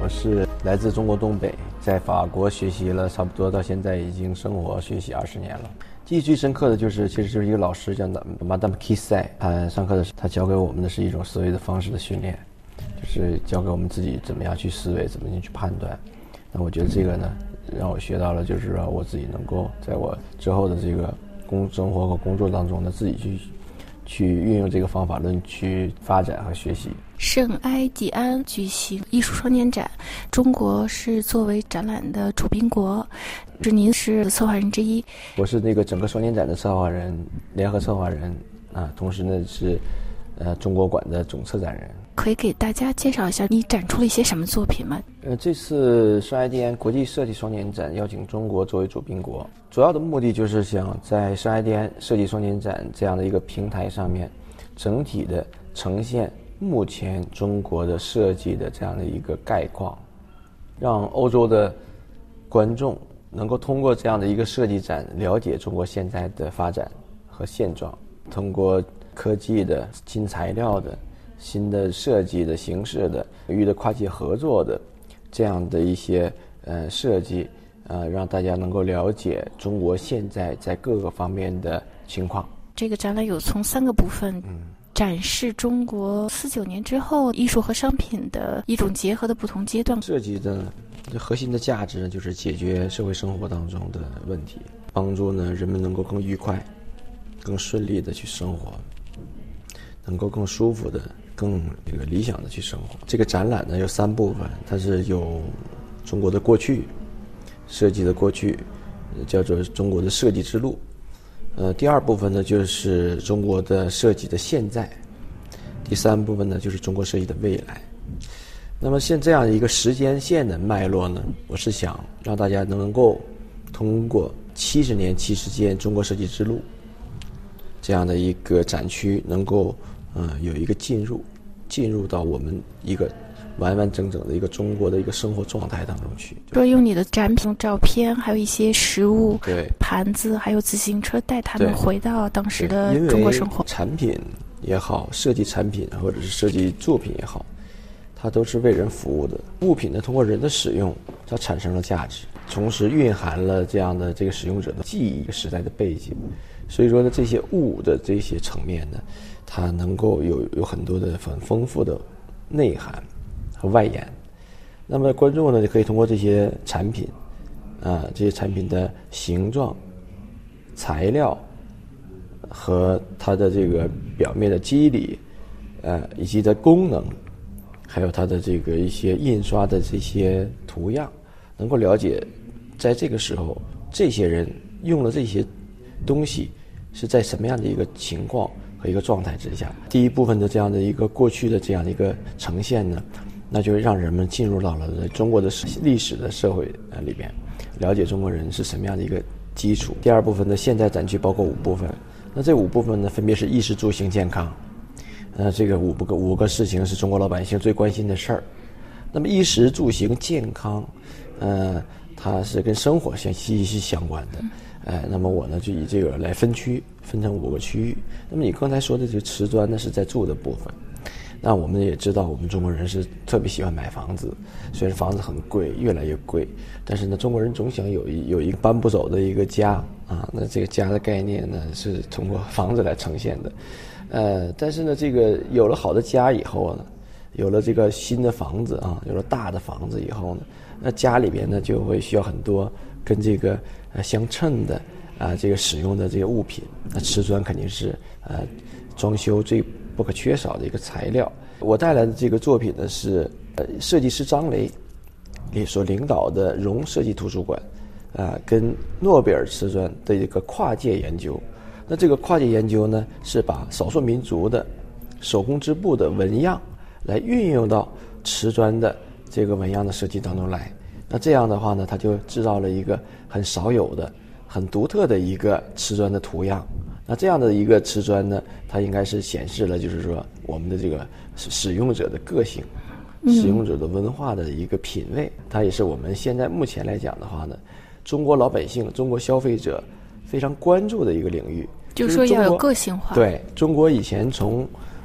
我是来自中国东北，在法国学习了差不多到现在已经生活学习二十年了。记忆最深刻的就是，其实就是一个老师叫 Madame Kissay， 他上课的时候，他教给我们的是一种思维的方式的训练，就是教给我们自己怎么样去思维，怎么样去判断。那我觉得这个呢，让我学到了，就是让我自己能够在我之后的这个工生活和工作当中呢，自己去去运用这个方法论去发展和学习。 圣埃吉安举行艺术双年展，中国是作为展览的主宾国，是您是策划人之一。 我是那个整个双年展的策划人，联合策划人啊，同时呢是呃中国馆的总策展人。 可以给大家介绍一下你展出了一些什么作品吗？ 呃，这次圣埃蒂安国际设计双年展邀请中国作为主宾国，主要的目的就是想在圣埃蒂安设计双年展这样的一个平台上面，整体的呈现目前中国的设计的这样的一个概况，让欧洲的观众能够通过这样的一个设计展了解中国现在的发展和现状，通过科技的新材料的新的设计的形式的与的跨界合作的这样的一些呃设计，呃让大家能够了解中国现在在各个方面的情况。 这个展览有从三个部分，嗯，展示中国四九年之后艺术和商品的一种结合的不同阶段。 设计的核心的价值呢，就是解决社会生活当中的问题，帮助呢人们能够更愉快、更顺利的去生活，能够更舒服的、更这个理想的去生活。这个展览呢有三部分，它是有中国的过去，设计的过去，叫做中国的设计之路。呃，第二部分呢就是中国的设计的现在，第三部分呢就是中国设计的未来。那么像这样一个时间线的脉络呢，我是想让大家能够通过七十年七十件中国设计之路这样的一个展区，能够呃有一个进入进入到我们一个完完整整的一个中国的一个生活状态当中去。 说用你的展品照片还有一些实物， 对， 盘子还有自行车，带他们回到当时的中国生活。 产品也好，设计产品或者是设计作品也好，它都是为人服务的。物品呢通过人的使用，它产生了价值，同时蕴含了这样的这个使用者的记忆时代的背景。所以说呢，这些物的这些层面呢，它能够有有很多的很丰富的内涵和外延。那么观众呢，就可以通过这些产品啊，这些产品的形状、材料和它的这个表面的肌理，呃，以及它功能，还有它的这个一些印刷的这些图样，能够了解在这个时候这些人用了这些东西是在什么样的一个情况和一个状态之下。第一部分的这样的一个过去的这样的一个呈现呢，那就让人们进入到了中国的历史的社会里边，了解中国人是什么样的一个基础。第二部分的现在展区包括五部分，那这五部分呢，分别是衣食住行健康。呃，这个五个五个事情是中国老百姓最关心的事儿。那么衣食住行健康，呃，它是跟生活相息息相关的。哎，那么我呢就以这个来分区，分成五个区域。那么你刚才说的这个瓷砖呢是在住的部分。那我们也知道，我们中国人是特别喜欢买房子，虽然房子很贵，越来越贵，但是呢，中国人总想有一有一个搬不走的一个家啊。那这个家的概念呢，是通过房子来呈现的。呃，但是呢，这个有了好的家以后呢，有了这个新的房子啊，有了大的房子以后呢，那家里边呢就会需要很多跟这个呃相称的啊这个使用的这个物品。那瓷砖肯定是呃装修最不可缺少的一个材料。我带来的这个作品呢是呃设计师张雷所领导的荣设计图书馆啊、呃、跟诺贝尔瓷砖的一个跨界研究。那这个跨界研究呢，是把少数民族的手工织布的纹样来运用到瓷砖的这个纹样的设计当中来。那这样的话呢，它就制造了一个很少有的、很独特的一个瓷砖的图样。那这样的一个瓷砖呢，它应该是显示了，就是说我们的这个使用者的个性、使用者的文化的一个品味。它也是我们现在目前来讲的话呢，中国老百姓、中国消费者非常关注的一个领域。 就是说要有个性化。 对，中国以前从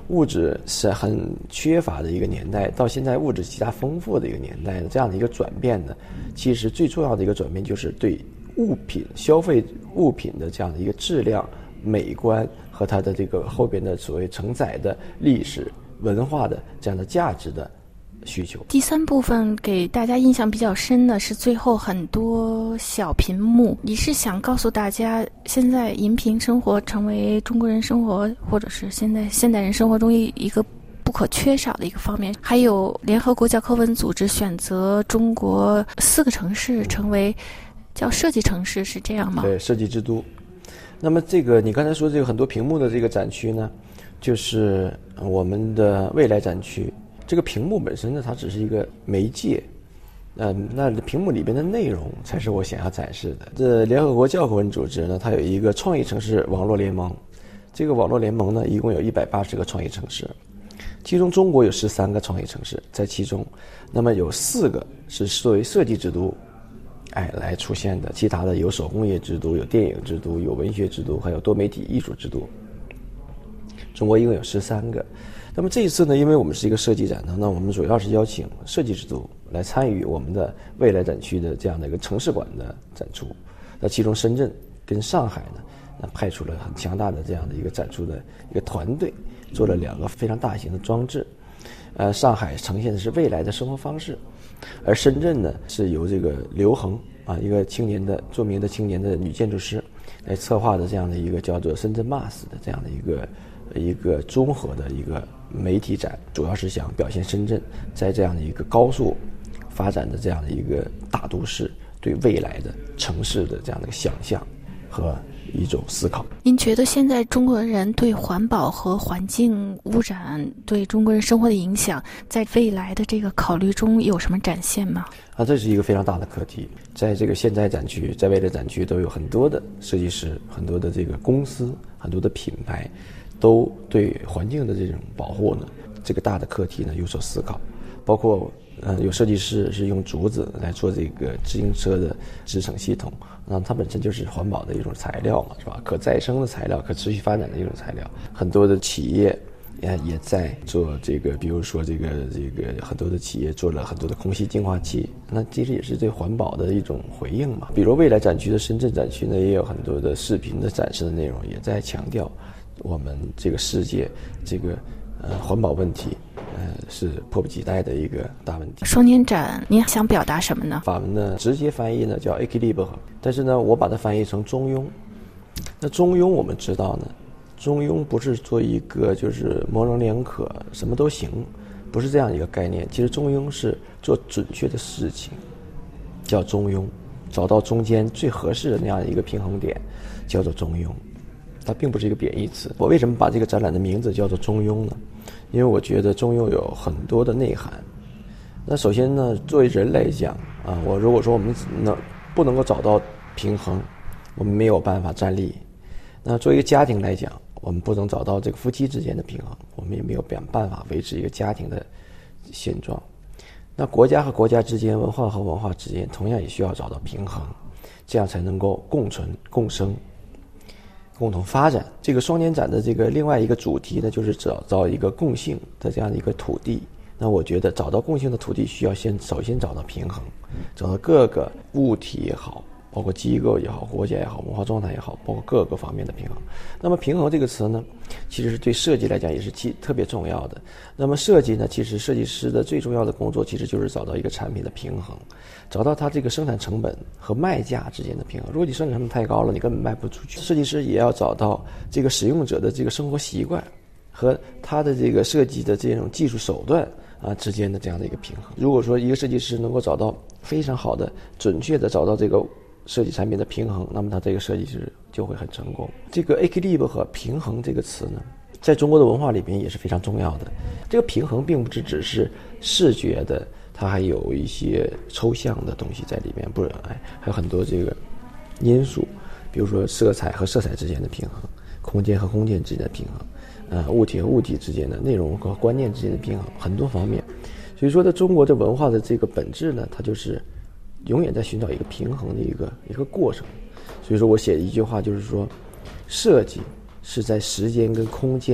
物质是很缺乏的一个年代，到现在物质极大丰富的一个年代，这样的一个转变呢，其实最重要的一个转变就是对物品消费物品的这样的一个质量、美观和它的这个后边的所谓承载的历史文化的这样的价值的需求。 第三部分给大家印象比较深的是最后很多小屏幕，你是想告诉大家现在荧屏生活成为中国人生活或者是现在现代人生活中一个不可缺少的一个方面。还有联合国教科文组织选择中国四个城市成为叫设计城市，是这样吗？ 对，设计之都。那么这个你刚才说这个很多屏幕的这个展区呢，就是我们的未来展区。这个屏幕本身呢，它只是一个媒介，呃，那屏幕里边的内容才是我想要展示的。这联合国教科文组织呢，它有一个创意城市网络联盟，这个网络联盟呢，一共有一百八十个创意城市，其中中国有十三个创意城市在其中，那么有四个是作为设计之都，哎来出现的，其他的有手工业之都，有电影之都，有文学之都，还有多媒体艺术之都。中国一共有十三个。那么这一次呢，因为我们是一个设计展呢，那我们主要是邀请设计之都来参与我们的未来展区的这样的一个城市馆的展出。那其中深圳跟上海呢，那派出了很强大的这样的一个展出的一个团队，做了两个非常大型的装置。呃，上海呈现的是未来的生活方式，而深圳呢是由这个刘恒啊，一个青年的著名的青年的女建筑师来策划的这样的一个叫做深圳 M A S 的这样的一个一个综合的一个媒体展，主要是想表现深圳在这样的一个高速发展的这样的一个大都市对未来的城市的这样的一个想象和一种思考。 您觉得现在中国人对环保和环境污染对中国人生活的影响，在未来的这个考虑中有什么展现吗？ 啊，这是一个非常大的课题。在这个现在展区，在未来展区都有很多的设计师，很多的这个公司，很多的品牌，都对环境的这种保护呢，这个大的课题呢有所思考。包括呃，有设计师是用竹子来做这个自行车的支撑系统，那它本身就是环保的一种材料嘛，是吧？可再生的材料，可持续发展的一种材料。很多的企业也也在做这个，比如说这个这个很多的企业做了很多的空气净化器，那其实也是对环保的一种回应嘛。比如未来展区的深圳展区呢，也有很多的视频的展示的内容，也在强调我们这个世界这个呃环保问题。呃，是迫不及待的一个大问题。 双年展，您想表达什么呢？ 法文的直接翻译呢叫 équilibre， 但是呢，我把它翻译成中庸。那中庸我们知道呢，中庸不是做一个就是模棱两可，什么都行，不是这样一个概念。其实中庸是做准确的事情，叫中庸，找到中间最合适的那样一个平衡点，叫做中庸。它并不是一个贬义词。我为什么把这个展览的名字叫做中庸呢？因为我觉得中庸有很多的内涵。那首先呢，作为人来讲啊，我如果说我们能不能够找到平衡，我们没有办法站立。那作为一个家庭来讲，我们不能找到这个夫妻之间的平衡，我们也没有办法维持一个家庭的现状。那国家和国家之间，文化和文化之间，同样也需要找到平衡，这样才能够共存共生。共同发展。这个双年展的这个另外一个主题呢，就是找到一个共性的这样的一个土地。那我觉得找到共性的土地，需要先首先找到平衡，找到各个物体也好，包括机构也好，国家也好，文化状态也好，包括各个方面的平衡。那么平衡这个词呢，其实是对设计来讲也是其特别重要的。那么设计呢，其实设计师的最重要的工作，其实就是找到一个产品的平衡，找到它这个生产成本和卖价之间的平衡。如果你生产成本太高了，你根本卖不出去。设计师也要找到这个使用者的这个生活习惯和他的这个设计的这种技术手段啊之间的这样的一个平衡。如果说一个设计师能够找到非常好的、准确的找到这个设计产品的平衡，那么他这个设计师就会很成功。这个 équilibre 和平衡这个词呢，在中国的文化里边也是非常重要的。这个平衡并不只只是视觉的，它还有一些抽象的东西在里面，不然哎，还有很多这个因素，比如说色彩和色彩之间的平衡，空间和空间之间的平衡，呃，物体和物体之间的，内容和观念之间的平衡，很多方面。所以说，在中国的文化的这个本质呢，它就是永远在寻找一个平衡的一个一个过程。所以说我写一句话就是说，设计是在时间跟空间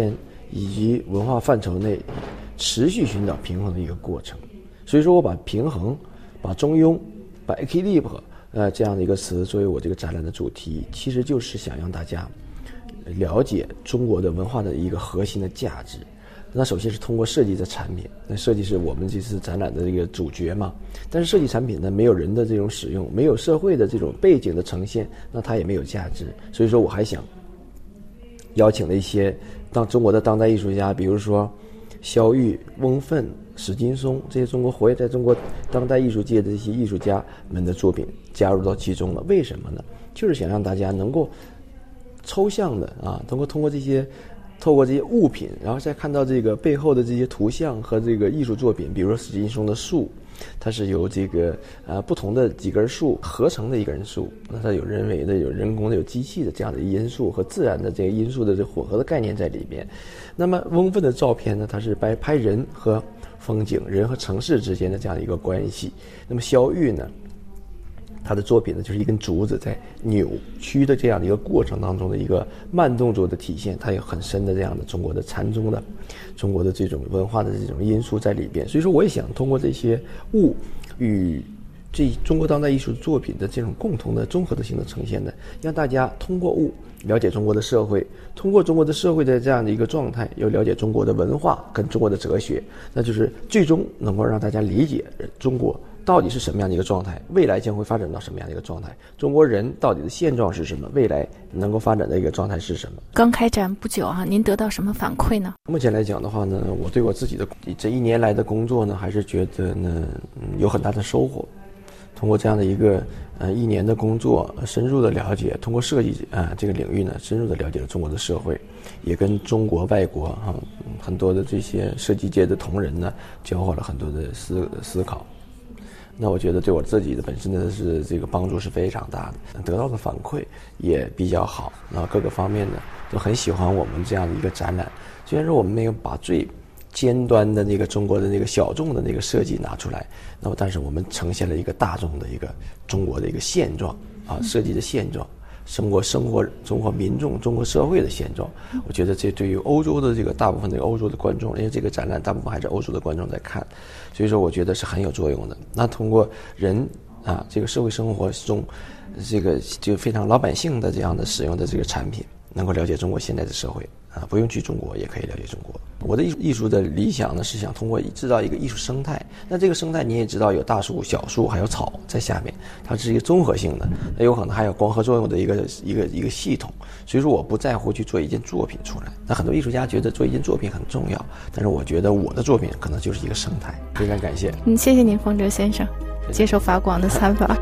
以及文化范畴内持续寻找平衡的一个过程。所以说我把平衡、把中庸、把 equilibre 呃这样的一个词作为我这个展览的主题，其实就是想让大家了解中国的文化的一个核心的价值。那首先是通过设计的产品，那设计是我们这次展览的这个主角嘛。但是设计产品呢，没有人的这种使用，没有社会的这种背景的呈现，那它也没有价值。所以说我还想邀请了一些当中国的当代艺术家，比如说萧玉、翁奋、史金松这些中国活跃在中国当代艺术界的这些艺术家们的作品加入到其中了。为什么呢？就是想让大家能够抽象的啊，能够通过这些透过这些物品，然后再看到这个背后的这些图像和这个艺术作品，比如说史金松的树，它是由这个呃不同的几根树合成的一根树，那它有人为的、有人工的、有机器的这样的因素和自然的这个因素的这混合的概念在里边。那么翁奋的照片呢，它是拍拍人和风景、人和城市之间的这样的一个关系。那么萧玉呢，他的作品呢，就是一根竹子在扭曲的这样的一个过程当中的一个慢动作的体现，它有很深的这样的中国的禅宗的中国的这种文化的这种因素在里边。所以说我也想通过这些物与这中国当代艺术作品的这种共同的综合的性的呈现呢，让大家通过物了解中国的社会，通过中国的社会的这样的一个状态，又了解中国的文化跟中国的哲学，那就是最终能够让大家理解中国到底是什么样的一个状态，未来将会发展到什么样的一个状态，中国人到底的现状是什么，未来能够发展的一个状态是什么。 刚开展不久啊，您得到什么反馈呢？ 目前来讲的话呢，我对我自己的这一年来的工作呢，还是觉得呢、嗯、有很大的收获。通过这样的一个呃一年的工作，深入的了解，通过设计啊、呃、这个领域呢，深入的了解了中国的社会，也跟中国外国哈、啊、很多的这些设计界的同仁呢，交换了很多的思思考。那我觉得对我自己的本身的是这个帮助是非常大的，得到的反馈也比较好，那各个方面呢都很喜欢我们这样的一个展览。虽然说我们没有把最尖端的那个中国的那个小众的那个设计拿出来，那么但是我们呈现了一个大众的一个中国的一个现状啊，设计的现状，中国生活、中国民众、中国社会的现状。我觉得这对于欧洲的这个大部分的欧洲的观众，因为这个展览大部分还是欧洲的观众在看，所以说我觉得是很有作用的。那通过人啊，这个社会生活中，这个就非常老百姓的这样的使用的这个产品，能够了解中国现在的社会啊，不用去中国也可以了解中国。我的艺术艺术的理想呢，是想通过制造一个艺术生态。那这个生态你也知道，有大树、小树还有草在下面，它是一个综合性的，那有可能还有光合作用的一个一个一个系统。所以说我不在乎去做一件作品出来。那很多艺术家觉得做一件作品很重要，但是我觉得我的作品可能就是一个生态。非常感谢。 嗯，谢谢您，方哲先生，接受法广的采访。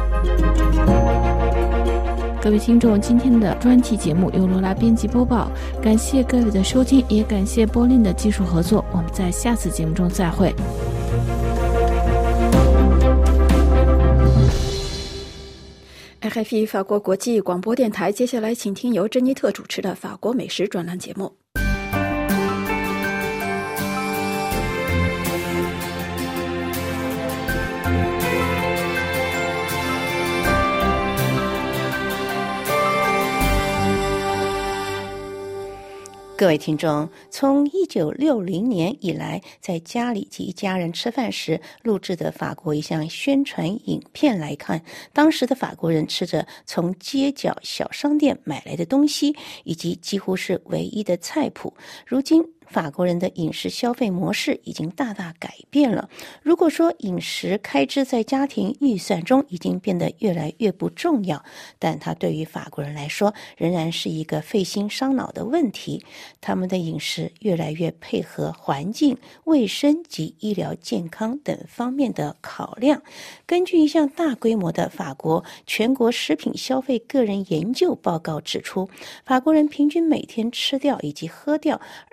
各位听众，今天的专题节目由罗拉编辑播报，感谢各位的收听，也感谢柏林的技术合作。我们在下次节目中再会。 R F I 法国国际广播电台，接下来请听由珍妮特主持的法国美食专栏节目。 各位听众，从一九六零年以来，在家里及一家人吃饭时录制的法国一项宣传影片来看，当时的法国人吃着从街角小商店买来的东西，以及几乎是唯一的菜谱。如今法国人的饮食消费模式已经大大改变了。如果说饮食开支在家庭预算中已经变得越来越不重要，但它对于法国人来说仍然是一个费心伤脑的问题。他们的饮食越来越配合环境、卫生及医疗健康等方面的考量。根据一项大规模的法国全国食品消费个人研究报告指出，法国人平均每天吃掉以及喝掉 二点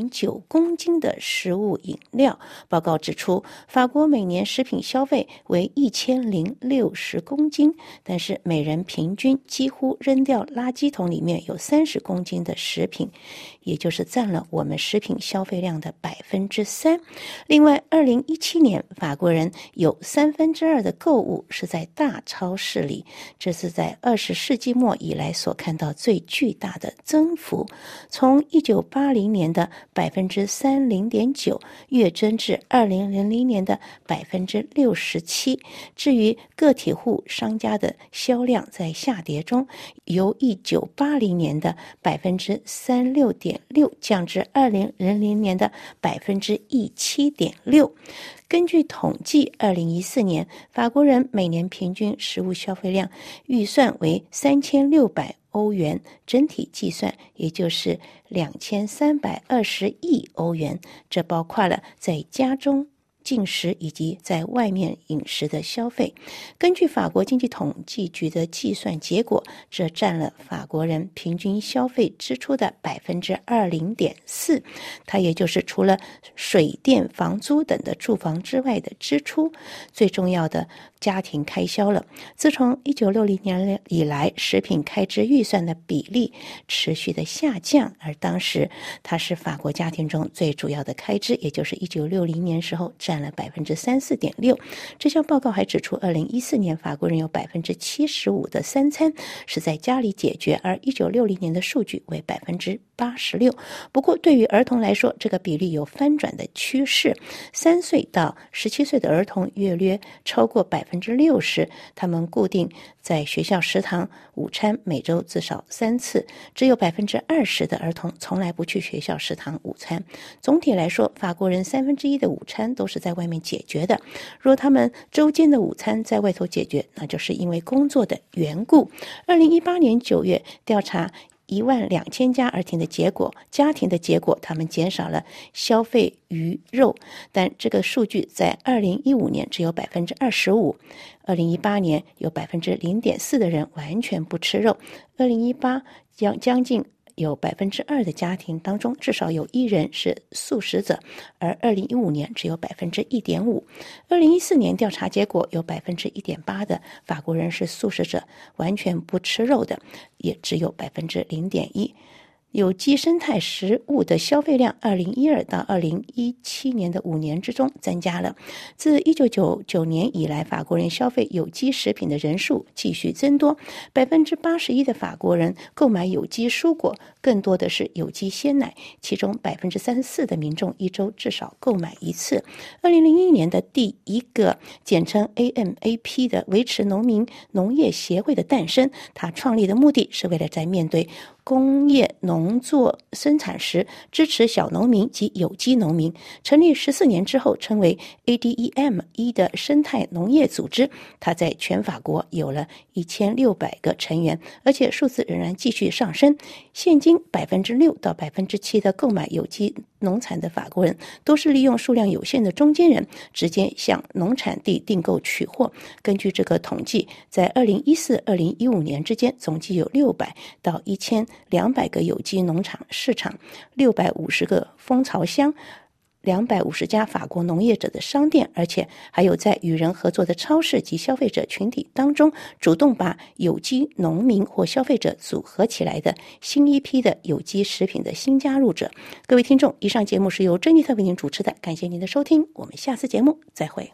点九公斤的食物饮料。报告指出，法国每年食品消费为一千零六十公斤，但是每人平均几乎扔掉垃圾桶里面有三十公斤的食品，也就是占了我们食品消费量的百分之三。另外，二零一七年法国人有三分之二的购物是在大超市里，这是在二十世纪末以来所看到最巨大的增幅，从一九八零年的百分之三零点九跃增至二零零零年的百分之六十七。至于个体户商家的销量在下跌中，由一九八零年的百分之三六点六降至二零零零年的百分之一七点六。根据统计，二零一四年法国人每年平均食物消费量预算为三千六百欧元，整体计算也就是两千三百二十亿欧元，这包括了在家中进食以及在外面饮食的消费。根据法国经济统计局的计算结果，这占了法国人平均消费支出的百分之二零点四。它也就是除了水电、房租等的住房之外的支出，最重要的家庭开销了。自从一九六零年以来，食品开支预算的比例持续的下降，而当时它是法国家庭中最主要的开支，也就是一九六零年时候占了百分之三四点六。这项报告还指出，二零一四年法国人有百分之七十五的三餐是在家里解决，而一九六零年的数据为百分之八十六。不过，对于儿童来说，这个比例有翻转的趋势。三岁到十七岁的儿童约略超过百分之六十，他们固定在学校食堂午餐每周至少三次，只有百分之二十的儿童从来不去学校食堂午餐。总体来说，法国人三分之一的午餐都是在外面解决的。若他们周间的午餐在外头解决，那就是因为工作的缘故。二零一八年九月调查一万两千家儿庭的结果，家庭的结果，他们减少了消费鱼肉，但这个数据在二零一五年只有百分之二十五，二零一八年有百分之零点四的人完全不吃肉，二零一八将将近有百分之二的家庭当中至少有一人是素食者，而二零一五年只有百分之一点五。二零一四年调查结果有百分之一点八的法国人是素食者，完全不吃肉的也只有百分之零点一。有机生态食物的消费量二零一二到二零一七年的五年之中增加了。自一九九九年以来，法国人消费有机食品的人数继续增多，百分之八十一的法国人购买有机蔬果，更多的是有机鲜奶，其中百分之三十四的民众一周至少购买一次。二零零一年的第一个简称 A M A P 的维持农民农业协会的诞生，它创立的目的是为了在面对工业农作生产时支持小农民及有机农民。成立十四年之后，称为 A D E M 一 的生态农业组织，它在全法国有了一千六百个成员，而且数字仍然继续上升。现今百分之六到百分之七的购买有机农产的法国人都是利用数量有限的中间人直接向农产地订购取货。根据这个统计，在二零一四、二零一五年之间，总计有六百到一千两百个有机农场市场，六百五十个蜂巢箱，两百五十家法国农业者的商店，而且还有在与人合作的超市及消费者群体当中，主动把有机农民或消费者组合起来的新一批的有机食品的新加入者。各位听众，以上节目是由珍妮特为您主持的，感谢您的收听，我们下次节目再会。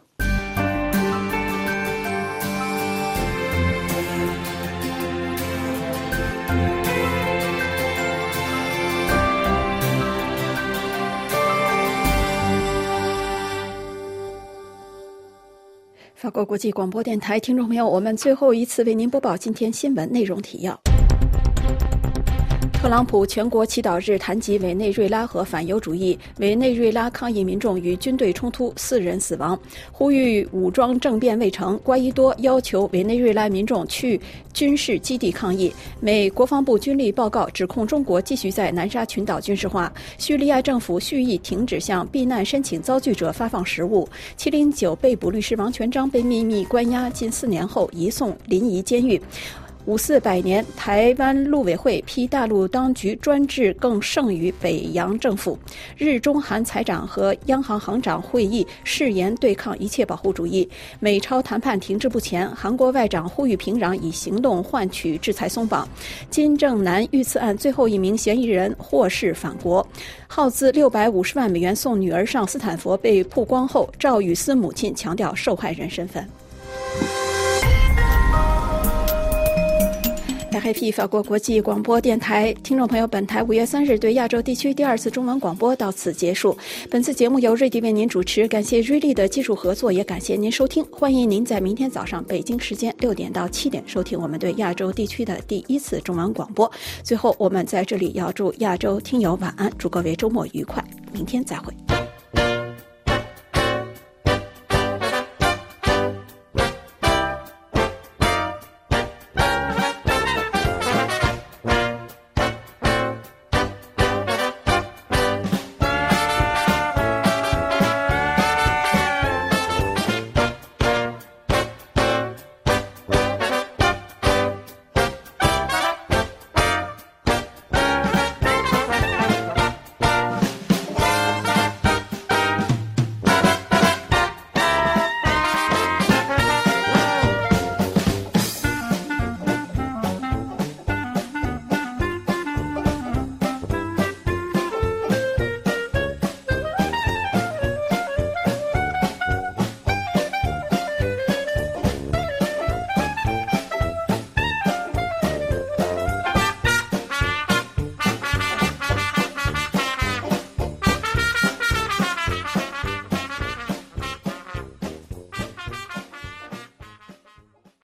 法国国际广播电台听众朋友，我们最后一次为您播报今天新闻内容提要。特朗普全国祈祷日谈及委内瑞拉和反犹主义，委内瑞拉抗议民众与军队冲突，四人死亡，呼吁武装政变未成。瓜伊多要求委内瑞拉民众去军事基地抗议。美国防部军力报告指控中国继续在南沙群岛军事化。叙利亚政府蓄意停止向避难申请遭拒者发放食物。七零九被捕律师王全璋被秘密关押近四年后移送临沂监狱。 五四百年，台湾陆委会批大陆当局专制更胜于北洋政府。日中韩财长和央行行长会议誓言对抗一切保护主义。美超谈判停滞不前，韩国外长呼吁平壤以行动换取制裁松绑。金正男遇刺案最后一名嫌疑人获释返国。耗资六百五十万美元送女儿上斯坦福被曝光后，赵雨思母亲强调受害人身份。R F I 法国国际广播电台听众朋友，本台五月三日对亚洲地区第二次中文广播到此结束。本次节目由瑞迪为您主持，感谢瑞丽的技术合作，也感谢您收听。欢迎您在明天早上北京时间六点到七点收听我们对亚洲地区的第一次中文广播。最后，我们在这里要祝亚洲听友晚安，祝各位周末愉快，明天再会。